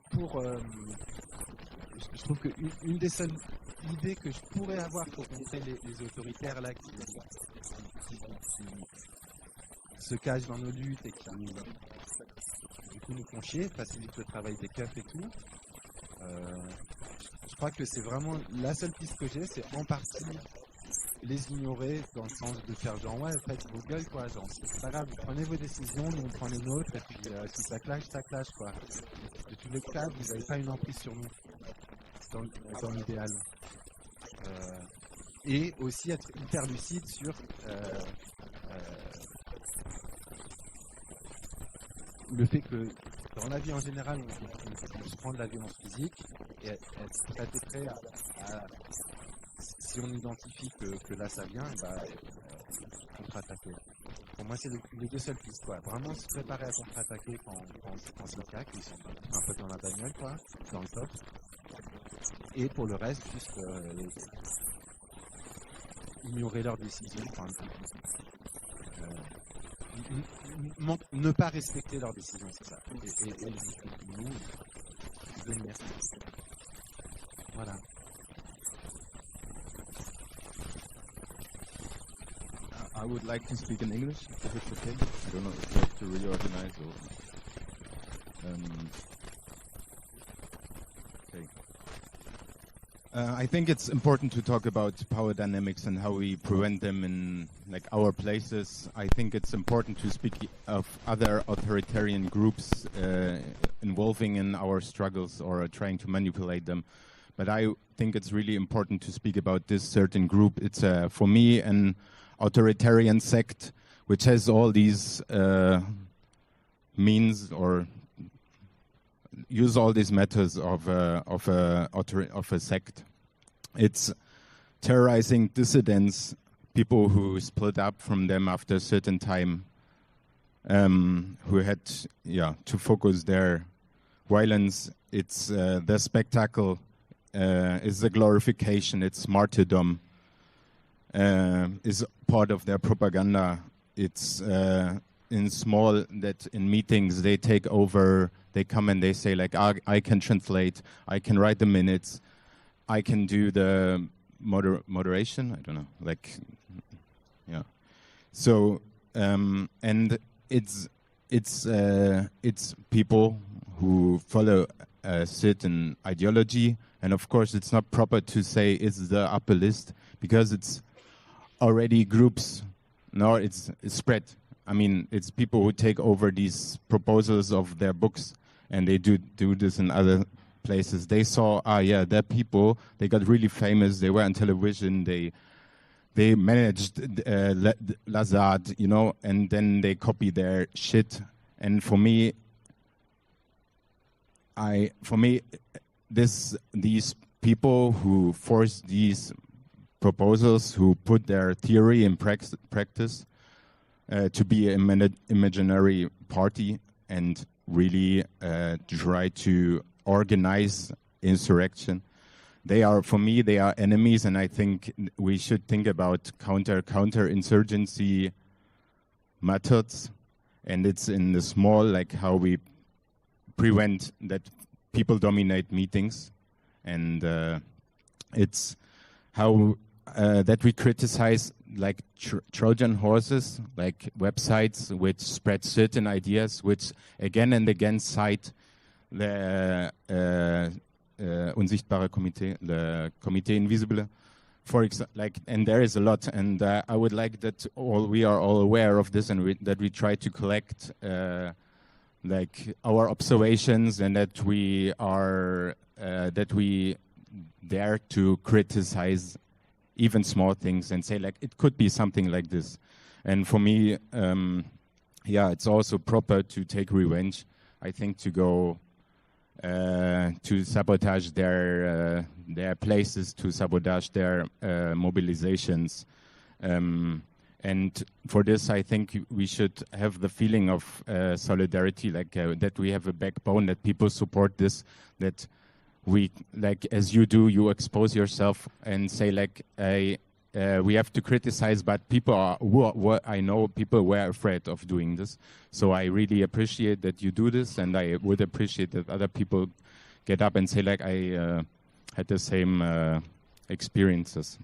je trouve que une des seules idées que je pourrais avoir pour contrer les autoritaires là qui se cachent dans nos luttes et qui du coup nous font chier, facilitent le travail des keufs et tout. Je crois que c'est vraiment la seule piste que j'ai, c'est en partie les ignorer dans le sens de faire genre ouais faites vos gueules quoi, genre c'est pas grave, vous prenez vos décisions, nous on prend les nôtres et puis si ça clash quoi. De tous les cas vous n'avez pas une emprise sur nous, c'est dans l'idéal. Et aussi être hyper lucide sur le fait que dans la vie en général on se prend de la violence physique et être prêt à si on identifie que là ça vient, contre-attaquer. Pour moi, c'est les deux seules pistes, quoi. Vraiment se préparer à contre-attaquer quand c'est le cas, qu'ils sont un peu dans la bagnole, quoi, dans le top. Et pour le reste, juste ignorer leurs décisions, ne pas respecter leurs décisions, c'est ça. Et nous, venir. Voilà. I would like to speak in English, if it's okay. I don't know if you have to reorganize or... okay. I think it's important to talk about power dynamics and how we prevent them in like our places. I think it's important to speak of other authoritarian groups involving in our struggles or trying to manipulate them. But I think it's really important to speak about this certain group. It's for me an authoritarian sect which has all these means or use all these methods of a sect. It's terrorizing dissidents, people who split up from them after a certain time, who had to focus their violence. It's the spectacle, is the glorification, it's martyrdom, is part of their propaganda. It's in small that in meetings they take over, they come and they say like, I can translate, I can write the minutes, I can do the moderation, I don't know, like, yeah. So, and it's people who follow a certain ideology, and of course it's not proper to say it's the upper list, because it's already groups, no, it's spread. I mean, it's people who take over these proposals of their books, and they do this in other places. They saw, they're people, they got really famous, they were on television, they managed Lazard, you know, and then they copy their shit. And for me, these people who force these proposals, who put their theory in practice, to be an imaginary party and really try to organize insurrection. For me, they are enemies, and I think we should think about counter-insurgency methods, and it's in the small, like how we prevent that people dominate meetings, and it's how that we criticize like Trojan horses, like websites which spread certain ideas, which again and again cite the Unsichtbare Komitee, the Comité Invisible, for example, like, and there is a lot, and I would like that we are all aware of this, and that we try to collect like our observations, and that we are that we dare to criticize even small things and say like it could be something like this. And for me, it's also proper to take revenge. I think to go to sabotage their places, to sabotage their mobilizations. And for this, I think we should have the feeling of solidarity, like that we have a backbone, that people support this, that we, like as you do, you expose yourself and say like, we have to criticize, but people I know people were afraid of doing this. So I really appreciate that you do this, and I would appreciate that other people get up and say like, I had the same experiences.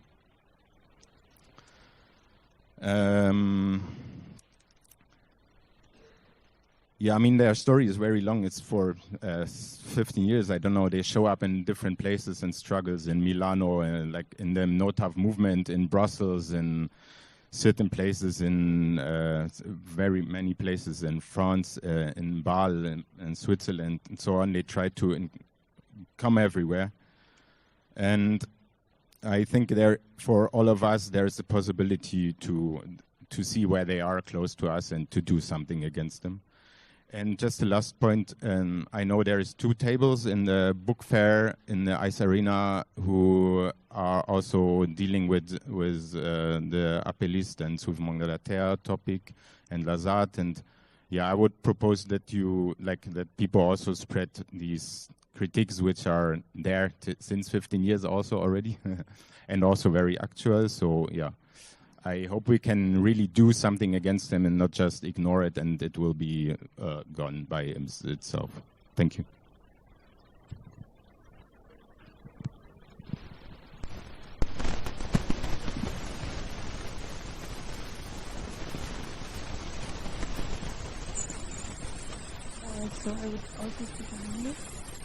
Yeah, I mean, their story is very long. It's for 15 years. I don't know. They show up in different places and struggles in Milano, and like in the NoTAV movement, in Brussels, in certain places, in very many places in France, in Bâle, in Switzerland, and so on. They try to come everywhere. And I think for all of us, there is a possibility to see where they are close to us and to do something against them. And just the last point, I know there is 2 tables in the book fair in the Ice Arena who are also dealing with the Appelliste and Soulèvement de la Terre topic and Lazard. And yeah, I would propose that that people also spread these critiques which are there since 15 years also already and also very actual. So yeah. I hope we can really do something against them and not just ignore it, and it will be gone by itself. Thank you. So I would also speak in English.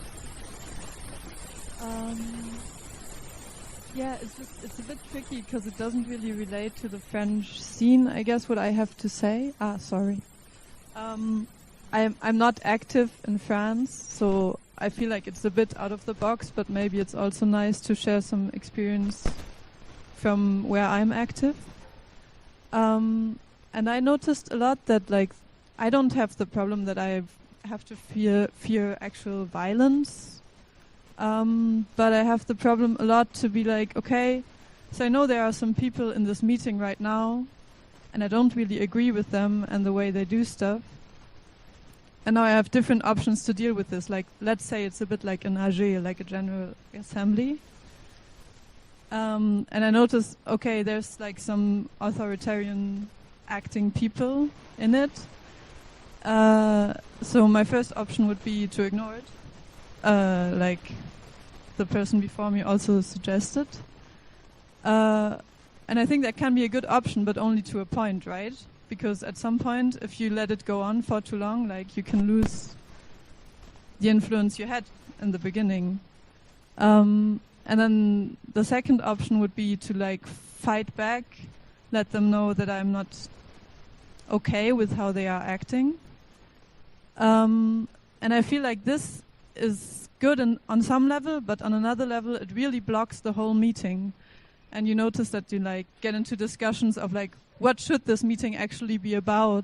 Yeah, it's a bit tricky because it doesn't really relate to the French scene, I guess, what I have to say. Sorry. I'm not active in France, so I feel like it's a bit out of the box, but maybe it's also nice to share some experience from where I'm active. And I noticed a lot that, like, I don't have the problem that I have to fear actual violence. But I have the problem a lot to be like, okay, so I know there are some people in this meeting right now and I don't really agree with them and the way they do stuff. And now I have different options to deal with this. Like, let's say it's a bit like an AG, like a General Assembly. And I notice, okay, there's like some authoritarian acting people in it. So my first option would be to ignore it, like the person before me also suggested. And I think that can be a good option, but only to a point, right? Because at some point, if you let it go on for too long, like you can lose the influence you had in the beginning. And then the second option would be to like fight back, let them know that I'm not okay with how they are acting. And I feel like this is good on some level, but on another level, it really blocks the whole meeting. And you notice that you like get into discussions of like, what should this meeting actually be about?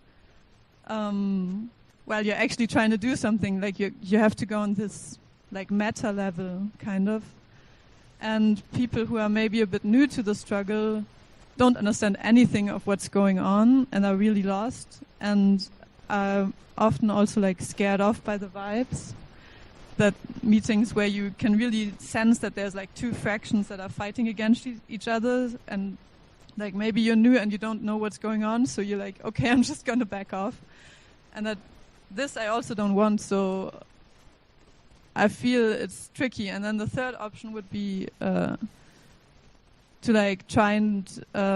While you're actually trying to do something, like you have to go on this like meta level kind of. And people who are maybe a bit new to the struggle don't understand anything of what's going on and are really lost and are often also like scared off by the vibes. That meetings where you can really sense that there's like two fractions that are fighting against each other, and like maybe you're new and you don't know what's going on, so you're like, okay, I'm just gonna back off. And that this I also don't want, so I feel it's tricky. And then the third option would be to like try and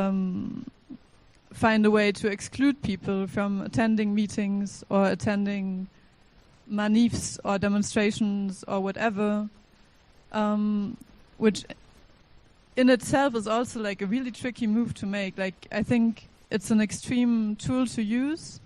find a way to exclude people from attending meetings or attending manifs or demonstrations or whatever, which in itself is also like a really tricky move to make. Like, I think it's an extreme tool to use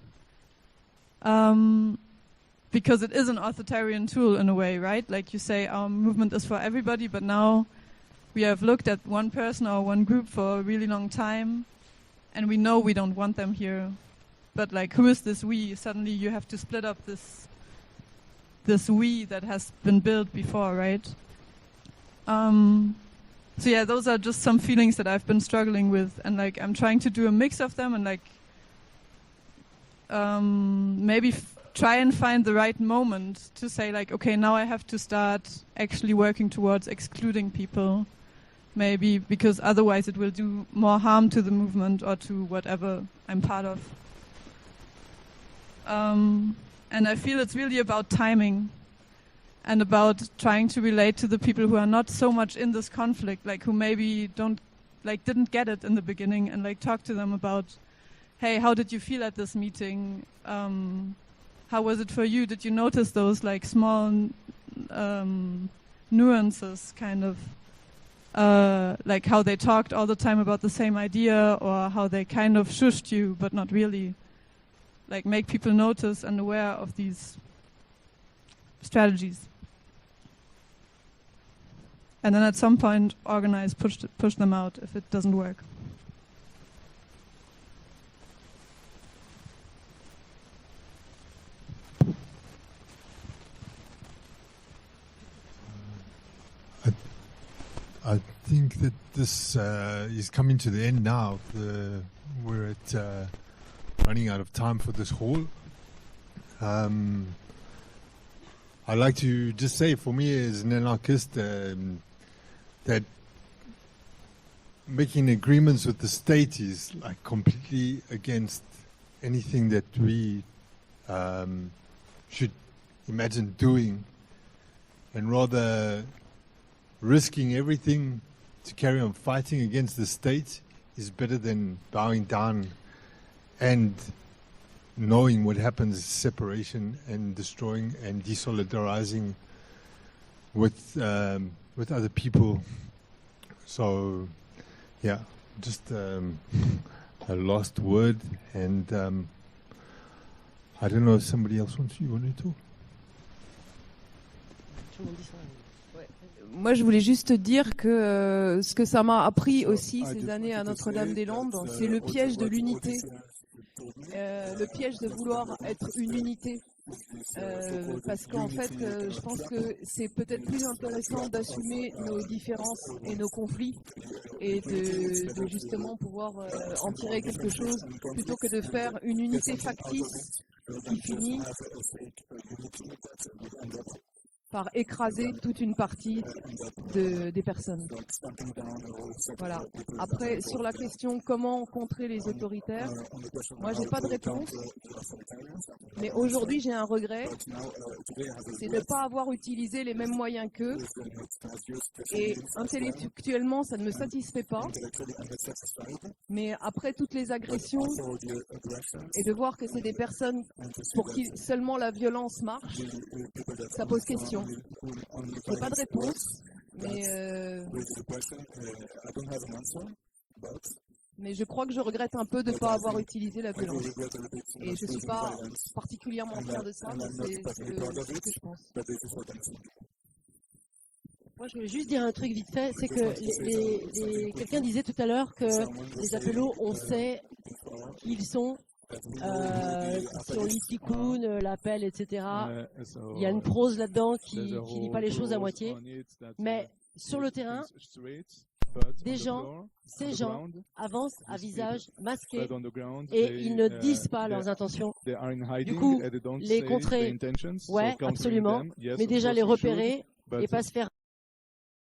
because it is an authoritarian tool in a way, right? Like you say, our movement is for everybody, but now we have looked at one person or one group for a really long time and we know we don't want them here. But like, who is this we? Suddenly you have to split up this we that has been built before, right? So yeah, those are just some feelings that I've been struggling with, and like I'm trying to do a mix of them and like maybe try and find the right moment to say like, okay, now I have to start actually working towards excluding people, maybe, because otherwise it will do more harm to the movement or to whatever I'm part of. And I feel it's really about timing and about trying to relate to the people who are not so much in this conflict, like who maybe didn't get it in the beginning, and like talk to them about, hey, how did you feel at this meeting? How was it for you? Did you notice those like small nuances, kind of like how they talked all the time about the same idea, or how they kind of shushed you but not really? Like make people notice and aware of these strategies. And then at some point organize, push them out if it doesn't work. I think that this is coming to the end now. We're at running out of time for this hall. I'd like to just say, for me as an anarchist, that making agreements with the state is like completely against anything that we should imagine doing, and rather risking everything to carry on fighting against the state is better than bowing down and knowing what happens is separation and destroying and desolidarizing with other people. So, yeah, just a last word, and I don't know if somebody else you want to talk. Moi, je voulais juste dire que ce que ça m'a appris aussi ces années à Notre-Dame-des-Landes, c'est le piège de l'unité. Le piège de vouloir être une unité parce qu'en fait, je pense que c'est peut-être plus intéressant d'assumer nos différences et nos conflits et de justement pouvoir en tirer quelque chose plutôt que de faire une unité factice qui finit par écraser toute une partie des personnes. Voilà. Après, sur la question comment contrer les autoritaires, moi j'ai pas de réponse, mais aujourd'hui j'ai un regret, c'est de ne pas avoir utilisé les mêmes moyens qu'eux, et intellectuellement ça ne me satisfait pas, mais après toutes les agressions, et de voir que c'est des personnes pour qui seulement la violence marche, ça pose question. J'ai pas de réponse, mais je crois que je regrette un peu de ne pas avoir utilisé la violence. Et je ne suis pas particulièrement fière de ça, mais c'est ce que je pense. Moi, je voulais juste dire un truc vite fait, c'est que quelqu'un disait tout à l'heure que les apélos, on sait qui ils sont. Si on lit Tikkun, l'appel, etc. Il y a une prose là-dedans qui lit pas les choses à moitié. Mais sur le terrain, ces gens avancent à visage masqué et ils ne disent pas leurs intentions. Du coup, les contrer, ouais, absolument, mais déjà les repérer et pas se faire